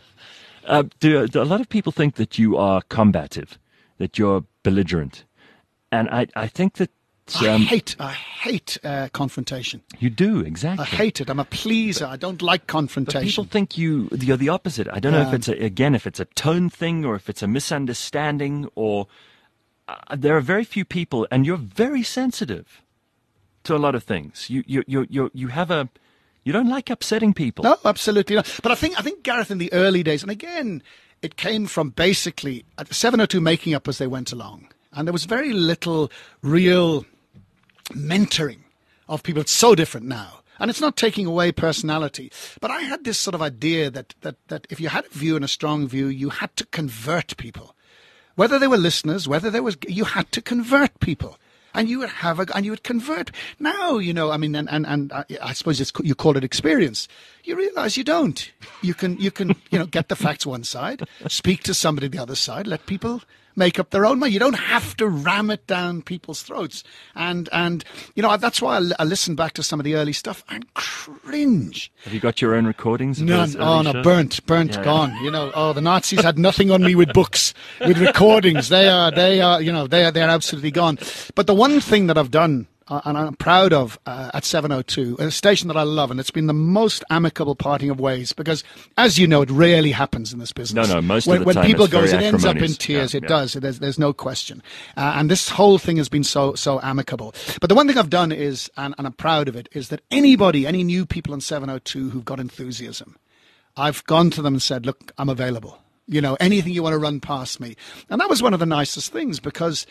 Uh, do, do a lot of people think that you are combative, that you're belligerent? And I, I think that I um, hate, I hate uh, confrontation. you do, exactly. I hate it. I'm a pleaser. I don't like But people confrontation. think you you're the opposite. I don't know if Um, it's a, again if it's a tone thing or if it's a misunderstanding, or uh, there are very few people, and you're very sensitive to a lot of things. You you you you you have a you don't like upsetting people. No, absolutely not. But I think I think Gareth in the early days, and again, it came from basically at seven oh two making up as they went along, and there was very little real mentoring of people. It's so different now. And it's not taking away personality. But I had this sort of idea that, that, that if you had a view and a strong view, you had to convert people. Whether they were listeners, whether there was, you had to convert people. And you would have a, and you would convert. Now, you know, I mean, and, and, and I, I suppose it's, you call it experience. You realize you don't. You can, you can, you know, get the facts one side, speak to somebody the other side, let people make up their own mind. You don't have to ram it down people's throats. And, and you know, that's why I, I listen back to some of the early stuff and cringe. Have you got your own recordings? Of None. those early Oh, no, shows? burnt, burnt, Yeah. gone. You know, oh, the Nazis had nothing on me with books, with recordings. They are, they are, you know, they are, they are absolutely gone. But the one thing that I've done, uh, and I'm proud of, uh, at seven oh two, a station that I love, and it's been the most amicable parting of ways, because, as you know, it rarely happens in this business. No, no, most of when, the when time people it's go, very it ends up in acrimonious. tears. Yeah, it yeah. does. There's, there's no question. Uh, and this whole thing has been so, so amicable. But the one thing I've done is, and, and I'm proud of it, is that anybody, any new people on seven oh two who've got enthusiasm, I've gone to them and said, look, I'm available. You know, anything you want to run past me. And that was one of the nicest things, because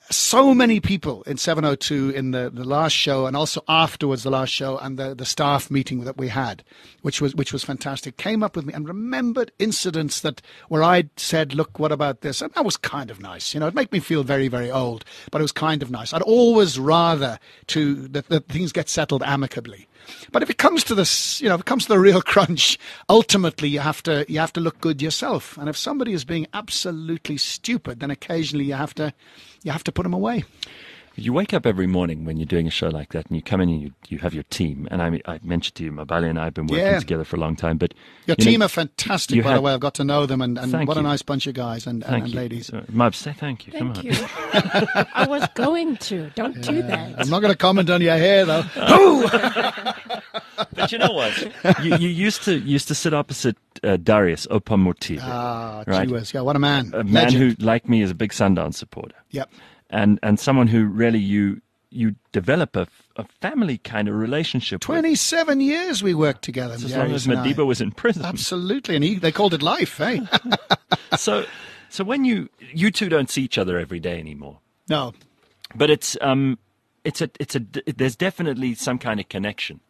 so many people in seven oh two in the, the last show, and also afterwards the last show, and the, the staff meeting that we had, which was which was fantastic, came up with me and remembered incidents that where I'd said, look, what about this? And that was kind of nice. You know, it made me feel very, very old, but it was kind of nice. I'd always rather to that, that things get settled amicably. But if it comes to this, you know, if it comes to the real crunch, ultimately you have to you have to look good yourself. And if somebody is being absolutely stupid, then occasionally you have to you have to put them away. You wake up every morning when you're doing a show like that, and you come in and you, you have your team. And I, I mentioned to you, Mabali and I have been working Yeah. together for a long time. But Your you team know, are fantastic, you by had- the way. I've got to know them, and, and Thank what a you. nice bunch of guys and, and, Thank and you. ladies. Uh, Mab, say thank you. Come Thank on. you. I was going to. Don't do that. I'm not going to comment on your hair, though. But you know what? you, you used to used to sit opposite uh, Darius Opamotile, Ah, right? gee whiz. Yeah, what a man. a man Legend. who, like me, is a big Sundance supporter, Yep. and and someone who really you you develop a, a family kind of relationship with. twenty-seven years we worked together. As long Darius as and I. Madiba was in prison. Absolutely, and he, they called it life, eh? So, so when you you two don't see each other every day anymore, No. but it's um, it's a it's a there's definitely some kind of connection.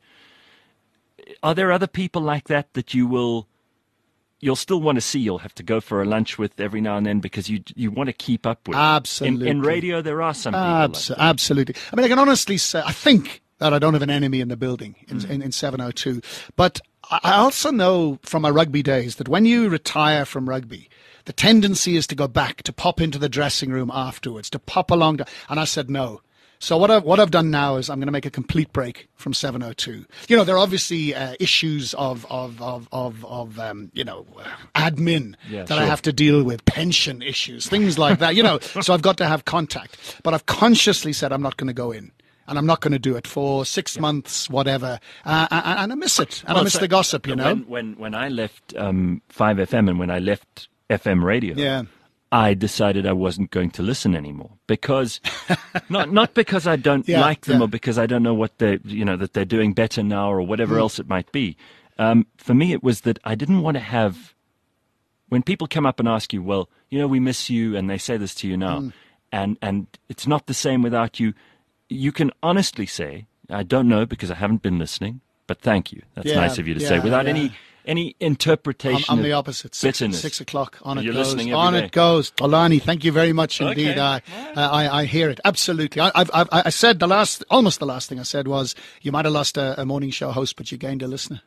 Are there other people like that that you will you'll still want to see? You'll have to go for a lunch with every now and then because you you want to keep up with. Absolutely. In, in radio, there are some people Abs- like that. absolutely. I mean, I can honestly say, I think that I don't have an enemy in the building in, Mm. in, in seven oh two. But I I also know from my rugby days that when you retire from rugby, the tendency is to go back, to pop into the dressing room afterwards, to pop along. To, and I said no. So what I've, what I've done now is I'm going to make a complete break from seven oh two. You know, there are obviously uh, issues of, of, of, of, of um, you know, admin Yeah, that I sure. have to deal with, pension issues, things like that, you know. So I've got to have contact. But I've consciously said I'm not going to go in. And I'm not going to do it for six months, whatever. Uh, and, and I miss it. And I Well, miss so- the gossip, you know. When when, when I left um, five F M and when I left F M radio, Yeah. I decided I wasn't going to listen anymore because not not because I don't Yeah, like them yeah. or because I don't know what they you know that they're doing better now or whatever Mm. else it might be. Um, for me, it was that I didn't want to have when people come up and ask you, well, you know, we miss you, and they say this to you now, Mm. and and it's not the same without you. You can honestly say, I don't know because I haven't been listening, but thank you. That's Yeah, nice of you to say yeah, without yeah. any any I'm, interpretation. I'm of the opposite. Six, bitterness. six o'clock. On it You're goes. listening every On day. it goes. Olani, thank you very much indeed. Okay. I, uh, I I hear it absolutely. I, I've, I've, I said the last, almost the last thing I said was, you might have lost a, a morning show host, but you gained a listener.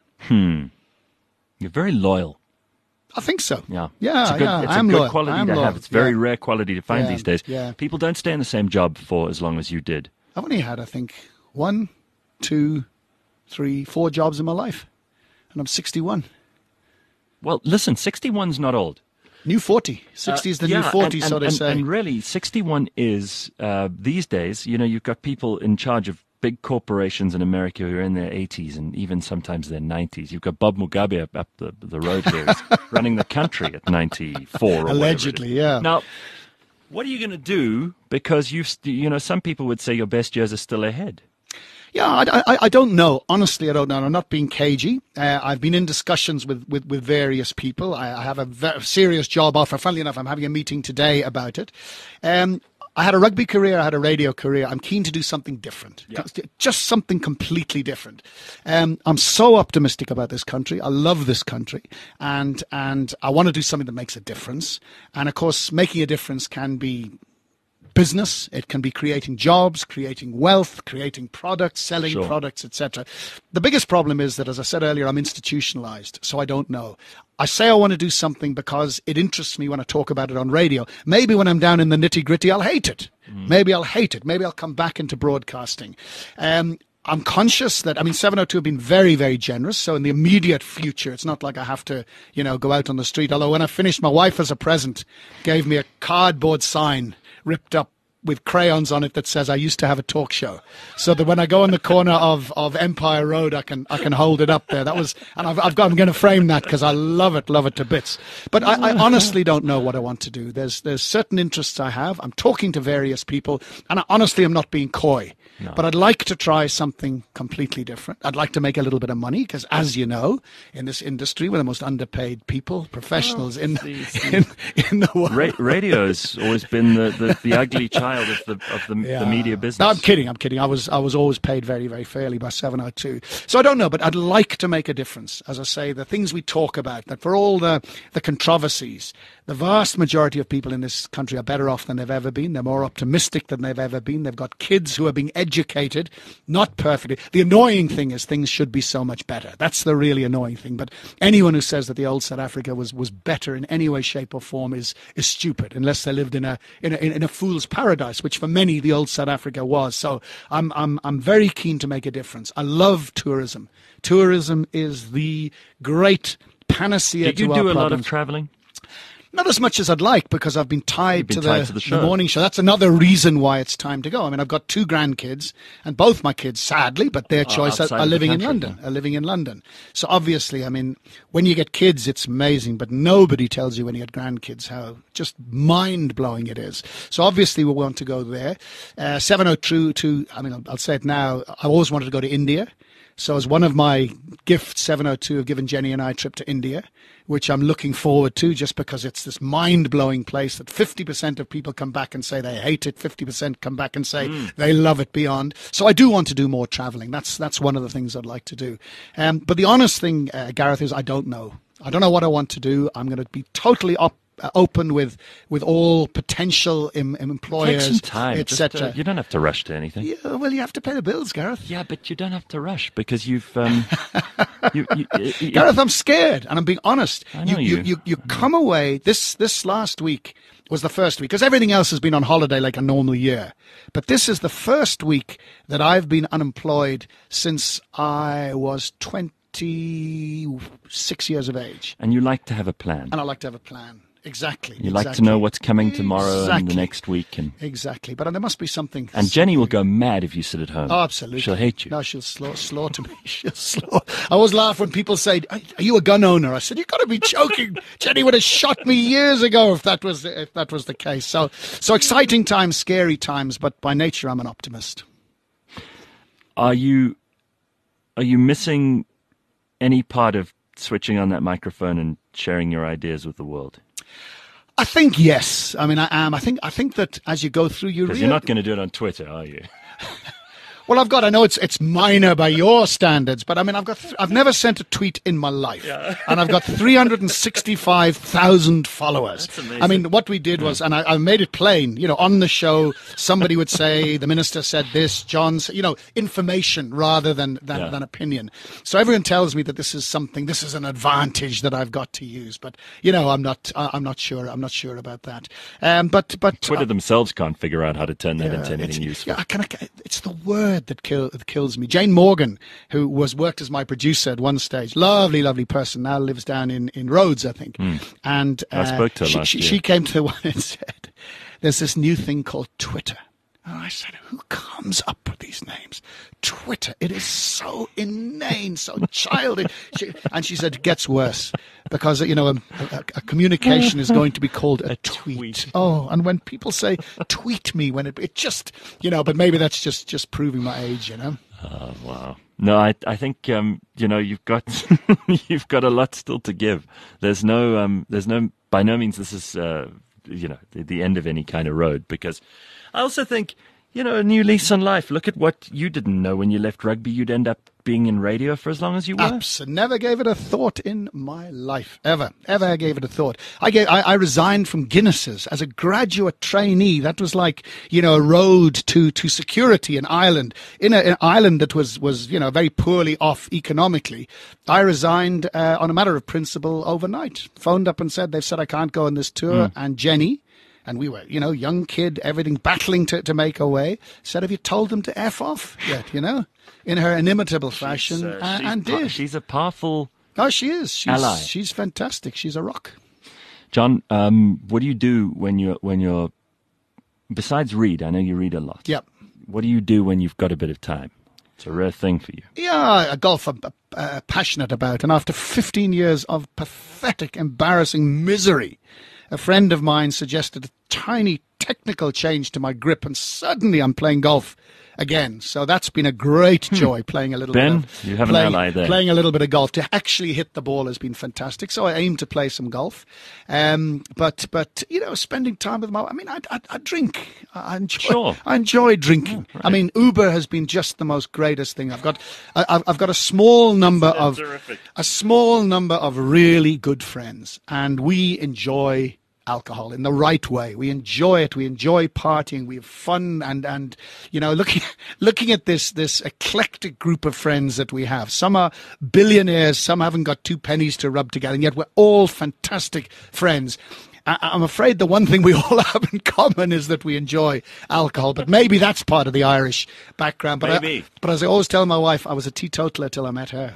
You're very loyal. I think so. Yeah, Yeah, it's a good, yeah. it's I'm a good loyal. quality I'm to loyal. have. It's very Yeah. rare quality to find Yeah, these days. yeah. People don't stay in the same job for as long as you did. I've only had, I think, one, two, three, four jobs in my life, and I'm sixty-one. Well, listen, sixty-one's not old. New forty. sixty is the Uh, yeah, new forty, and, so and, they and, say. And really, sixty-one is uh, these days. You know, you've got people in charge of big corporations in America who are in their eighties and even sometimes their nineties. You've got Bob Mugabe up, up the, the road here, who's running the country at ninety-four. Or whatever it Allegedly, is. yeah. Now, what are you going to do? Because you, you know, some people would say your best years are still ahead. Yeah, I, I, I don't know. Honestly, I don't know. I'm not being cagey. Uh, I've been in discussions with, with, with various people. I, I have a very serious job offer. Funnily enough, I'm having a meeting today about it. Um, I had a rugby career. I had a radio career. I'm keen to do something different. Yeah. Just something completely different. Um, I'm so optimistic about this country. I love this country. And, and I want to do something that makes a difference. And, of course, making a difference can be business, it can be creating jobs, creating wealth, creating products, selling Sure. products, et cetera. The biggest problem is that, as I said earlier, I'm institutionalized, so I don't know. I say I want to do something because it interests me when I talk about it on radio. Maybe when I'm down in the nitty gritty, I'll hate it. Maybe I'll hate it. Maybe I'll come back into broadcasting. Um, I'm conscious that, I mean, seven oh two have been very, very generous. So in the immediate future, it's not like I have to, you know, go out on the street. Although when I finished, my wife, as a present, gave me a cardboard sign ripped up with crayons on it that says I used to have a talk show, so that when I go on the corner of, of Empire Road, I can I can hold it up there. That was, and I've, I've got, I'm going to frame that because I love it, love it to bits. But I, I honestly don't know what I want to do. There's there's certain interests I have. I'm talking to various people, and I honestly am not being coy. But I'd like to try something completely different. I'd like to make a little bit of money because, as you know, in this industry, we're the most underpaid people, professionals in, see, see. in in the world. Ra- radio's always been the, the, the ugly child child of the of the, Yeah. the media business. No, I'm kidding. I'm kidding. I was I was always paid very very fairly by seven oh two. So I don't know, but I'd like to make a difference. As I say, the things we talk about, that for all the the controversies, the vast majority of people in this country are better off than they've ever been. They're more optimistic than they've ever been. They've got kids who are being educated, not perfectly. The annoying thing is things should be so much better. That's the really annoying thing. But anyone who says that the old South Africa was, was better in any way, shape, or form is is stupid, unless they lived in a in a in a fool's paradise, which for many the old South Africa was. So I'm I'm I'm very keen to make a difference. I love tourism. Tourism is the great panacea Did you to do our a lot problems. of traveling? Not as much as I'd like, because I've been tied, been to, tied the, to the show. morning show. That's another reason why it's time to go. I mean, I've got two grandkids, and both my kids, sadly, but their choice, are, outside are of the living in country, London. Are living in London. So obviously, I mean, when you get kids, it's amazing, but nobody tells you when you get grandkids how just mind-blowing it is. So obviously, we want to go there. Uh, seven oh two, I mean, I'll, I'll say it now, I always wanted to go to India. So as one of my gifts, seven oh two have given Jenny and I a trip to India, which I'm looking forward to, just because it's this mind-blowing place that fifty percent of people come back and say they hate it, fifty percent come back and say mm. they love it beyond. So I do want to do more traveling. That's that's one of the things I'd like to do. Um, but the honest thing, uh, Gareth, is I don't know. I don't know what I want to do. I'm going to be totally op- uh, open with with all potential em- employers, Take some time, et just, cetera. uh, you don't have to rush to anything. Yeah, well, you have to pay the bills, Gareth. Yeah, but you don't have to rush because you've. Um, you, you, you, you, Gareth, I'm scared, and I'm being honest. I know you, you. you, you come away. This this last week was the first week, because everything else has been on holiday like a normal year. But this is the first week that I've been unemployed since I was twenty-six years of age, and you like to have a plan. and I like to have a plan. Exactly. You exactly. like to know what's coming tomorrow and the Exactly. next week, and Exactly, but there must be something. and Jenny will go mad if you sit at home. Oh, absolutely. She'll hate you. No, she'll slaughter, slaughter me. She'll slaughter. I always laugh when people say, "Are you a gun owner?" I said, "You've got to be joking." Jenny would have shot me years ago if that was if that was the case. So, so exciting times, scary times, but by nature, I'm an optimist. Are you are you missing any part of switching on that microphone and sharing your ideas with the world? I think yes. I mean, I am. I think. I think that as you go through, you Because real- you're not going to do it on Twitter, are you? Well, I've got. I know it's it's minor by your standards, but I mean, I've got. Th- I've never sent a tweet in my life, and I've got three hundred and sixty-five thousand followers. That's amazing. I mean, what we did was, and I, I made it plain. You know, on the show, somebody would say the minister said this, John. Said, you know, information rather than than, Yeah. than opinion. So everyone tells me that this is something. This is an advantage that I've got to use, but you know, I'm not. I- I'm not sure. I'm not sure about that. Um, but but Twitter themselves can't figure out how to turn that yeah, into it's, anything useful. yeah, I can, I- it's the word that, kill, that kills me. Jane Morgan, who was worked as my producer at one stage, lovely, lovely person, now lives down in, in Rhodes, I think. And I spoke to her she, last she, year. she came to the one and said, "There's this new thing called Twitter." And I said, "Who comes up with these names? Twitter. It is so inane, so childish." She, and she said, "It gets worse because, you know, a, a, a communication is going to be called a, tweet. tweet. Oh, and when people say tweet me, when it, it just, you know, but maybe that's just, just proving my age, you know. Oh, wow. No, I I think um, you know you've got you've got a lot still to give. There's no um, there's no by no means this is uh, you know the, the end of any kind of road, because I also think, you know, a new lease on life. Look at what you didn't know when you left rugby. You'd end up being in radio for as long as you were. Abs- never gave it a thought in my life, ever, ever I gave it a thought. I gave, I, I resigned from Guinness's as a graduate trainee. That was like, you know, a road to, to security in Ireland, in a, an Ireland that was, was, you know, very poorly off economically. I resigned uh, on a matter of principle overnight. Phoned up and said, they've said I can't go on this tour. And Jenny, and we were, you know, young kid, everything, battling to, to make our way, said, "Have you told them to F off yet?" You know, in her inimitable fashion, She's, uh, uh, she's and pa- did. She's a powerful Oh, she is. She's, ally. she's fantastic. She's a rock. John. Um, what do you do when you're when you're besides read? I know you read a lot. Yep. What do you do when you've got a bit of time? It's a rare thing for you. Yeah, a golf I'm uh, passionate about. And after fifteen years of pathetic, embarrassing misery, a friend of mine suggested a tiny, technical change to my grip, and suddenly I'm playing golf again. So that's been a great joy, playing a little Ben, bit of you have an playing, ally there. Playing a little bit of golf. To actually hit the ball has been fantastic. So I aim to play some golf. Um, but, but you know, spending time with my... I mean, I, I, I drink. I enjoy, Sure. I enjoy drinking. Oh, right. I mean, Uber has been just the most greatest thing. I've got I, I've, I've got a small number of... terrific. A small number of really good friends. And we enjoy... alcohol in the right way. We enjoy it. We enjoy partying. We have fun, and and you know, looking looking at this this eclectic group of friends that we have. Some are billionaires. Some haven't got two pennies to rub together, and yet we're all fantastic friends. I, I'm afraid the one thing we all have in common is that we enjoy alcohol. But maybe that's part of the Irish background. But Maybe. I, but as I always tell my wife, I was a teetotaler till I met her.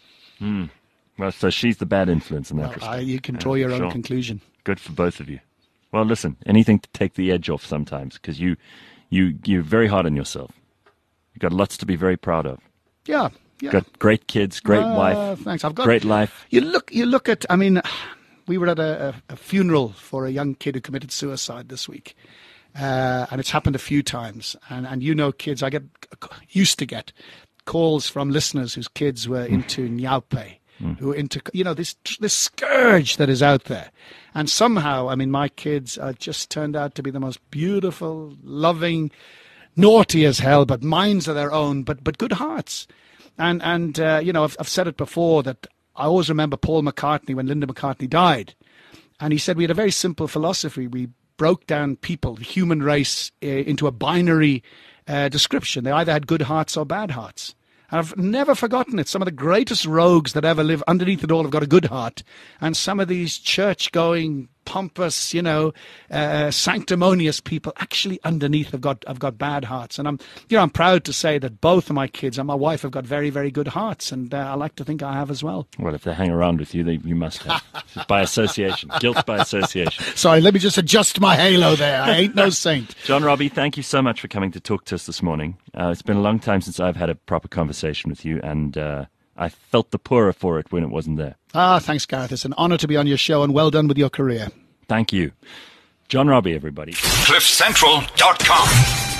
Well, so she's the bad influence in that Well, respect. I, you can Yeah, draw your sure. own conclusion. Good for both of you. Well, listen, anything to take the edge off sometimes, because you, you, you're very hard on yourself. You've got lots to be very proud of. Yeah. Yeah. Got great kids, great Uh, wife, Thanks. I've got great life. You look. You look at. I mean, we were at a, a, a funeral for a young kid who committed suicide this week, uh, and it's happened a few times. And and you know, kids, I get used to get calls from listeners whose kids were into Nyaupe, who are into you know this this scourge that is out there. And somehow, I mean, my kids are just turned out to be the most beautiful, loving, naughty as hell, but minds of their own, but but good hearts. And, and uh, you know, I've, I've said it before that I always remember Paul McCartney when Linda McCartney died. And he said we had a very simple philosophy. We broke down people, the human race, uh, into a binary uh, description. They either had good hearts or bad hearts. And I've never forgotten it. Some of the greatest rogues that ever lived underneath it all have got a good heart. And some of these church-going, pompous, you know, uh, sanctimonious people actually underneath have got have got bad hearts. And I'm, you know, I'm proud to say that both of my kids and my wife have got very, very good hearts. And uh, I like to think I have as well. Well, if they hang around with you, they, you must have. By association. Guilt by association. Sorry, let me just adjust my halo there. I ain't no saint. John Robbie, thank you so much for coming to talk to us this morning. Uh, it's been a long time since I've had a proper conversation with you, and uh, I felt the poorer for it when it wasn't there. Ah, thanks, Gareth. It's an honour to be on your show, and well done with your career. Thank you. John Robbie, everybody. cliff central dot com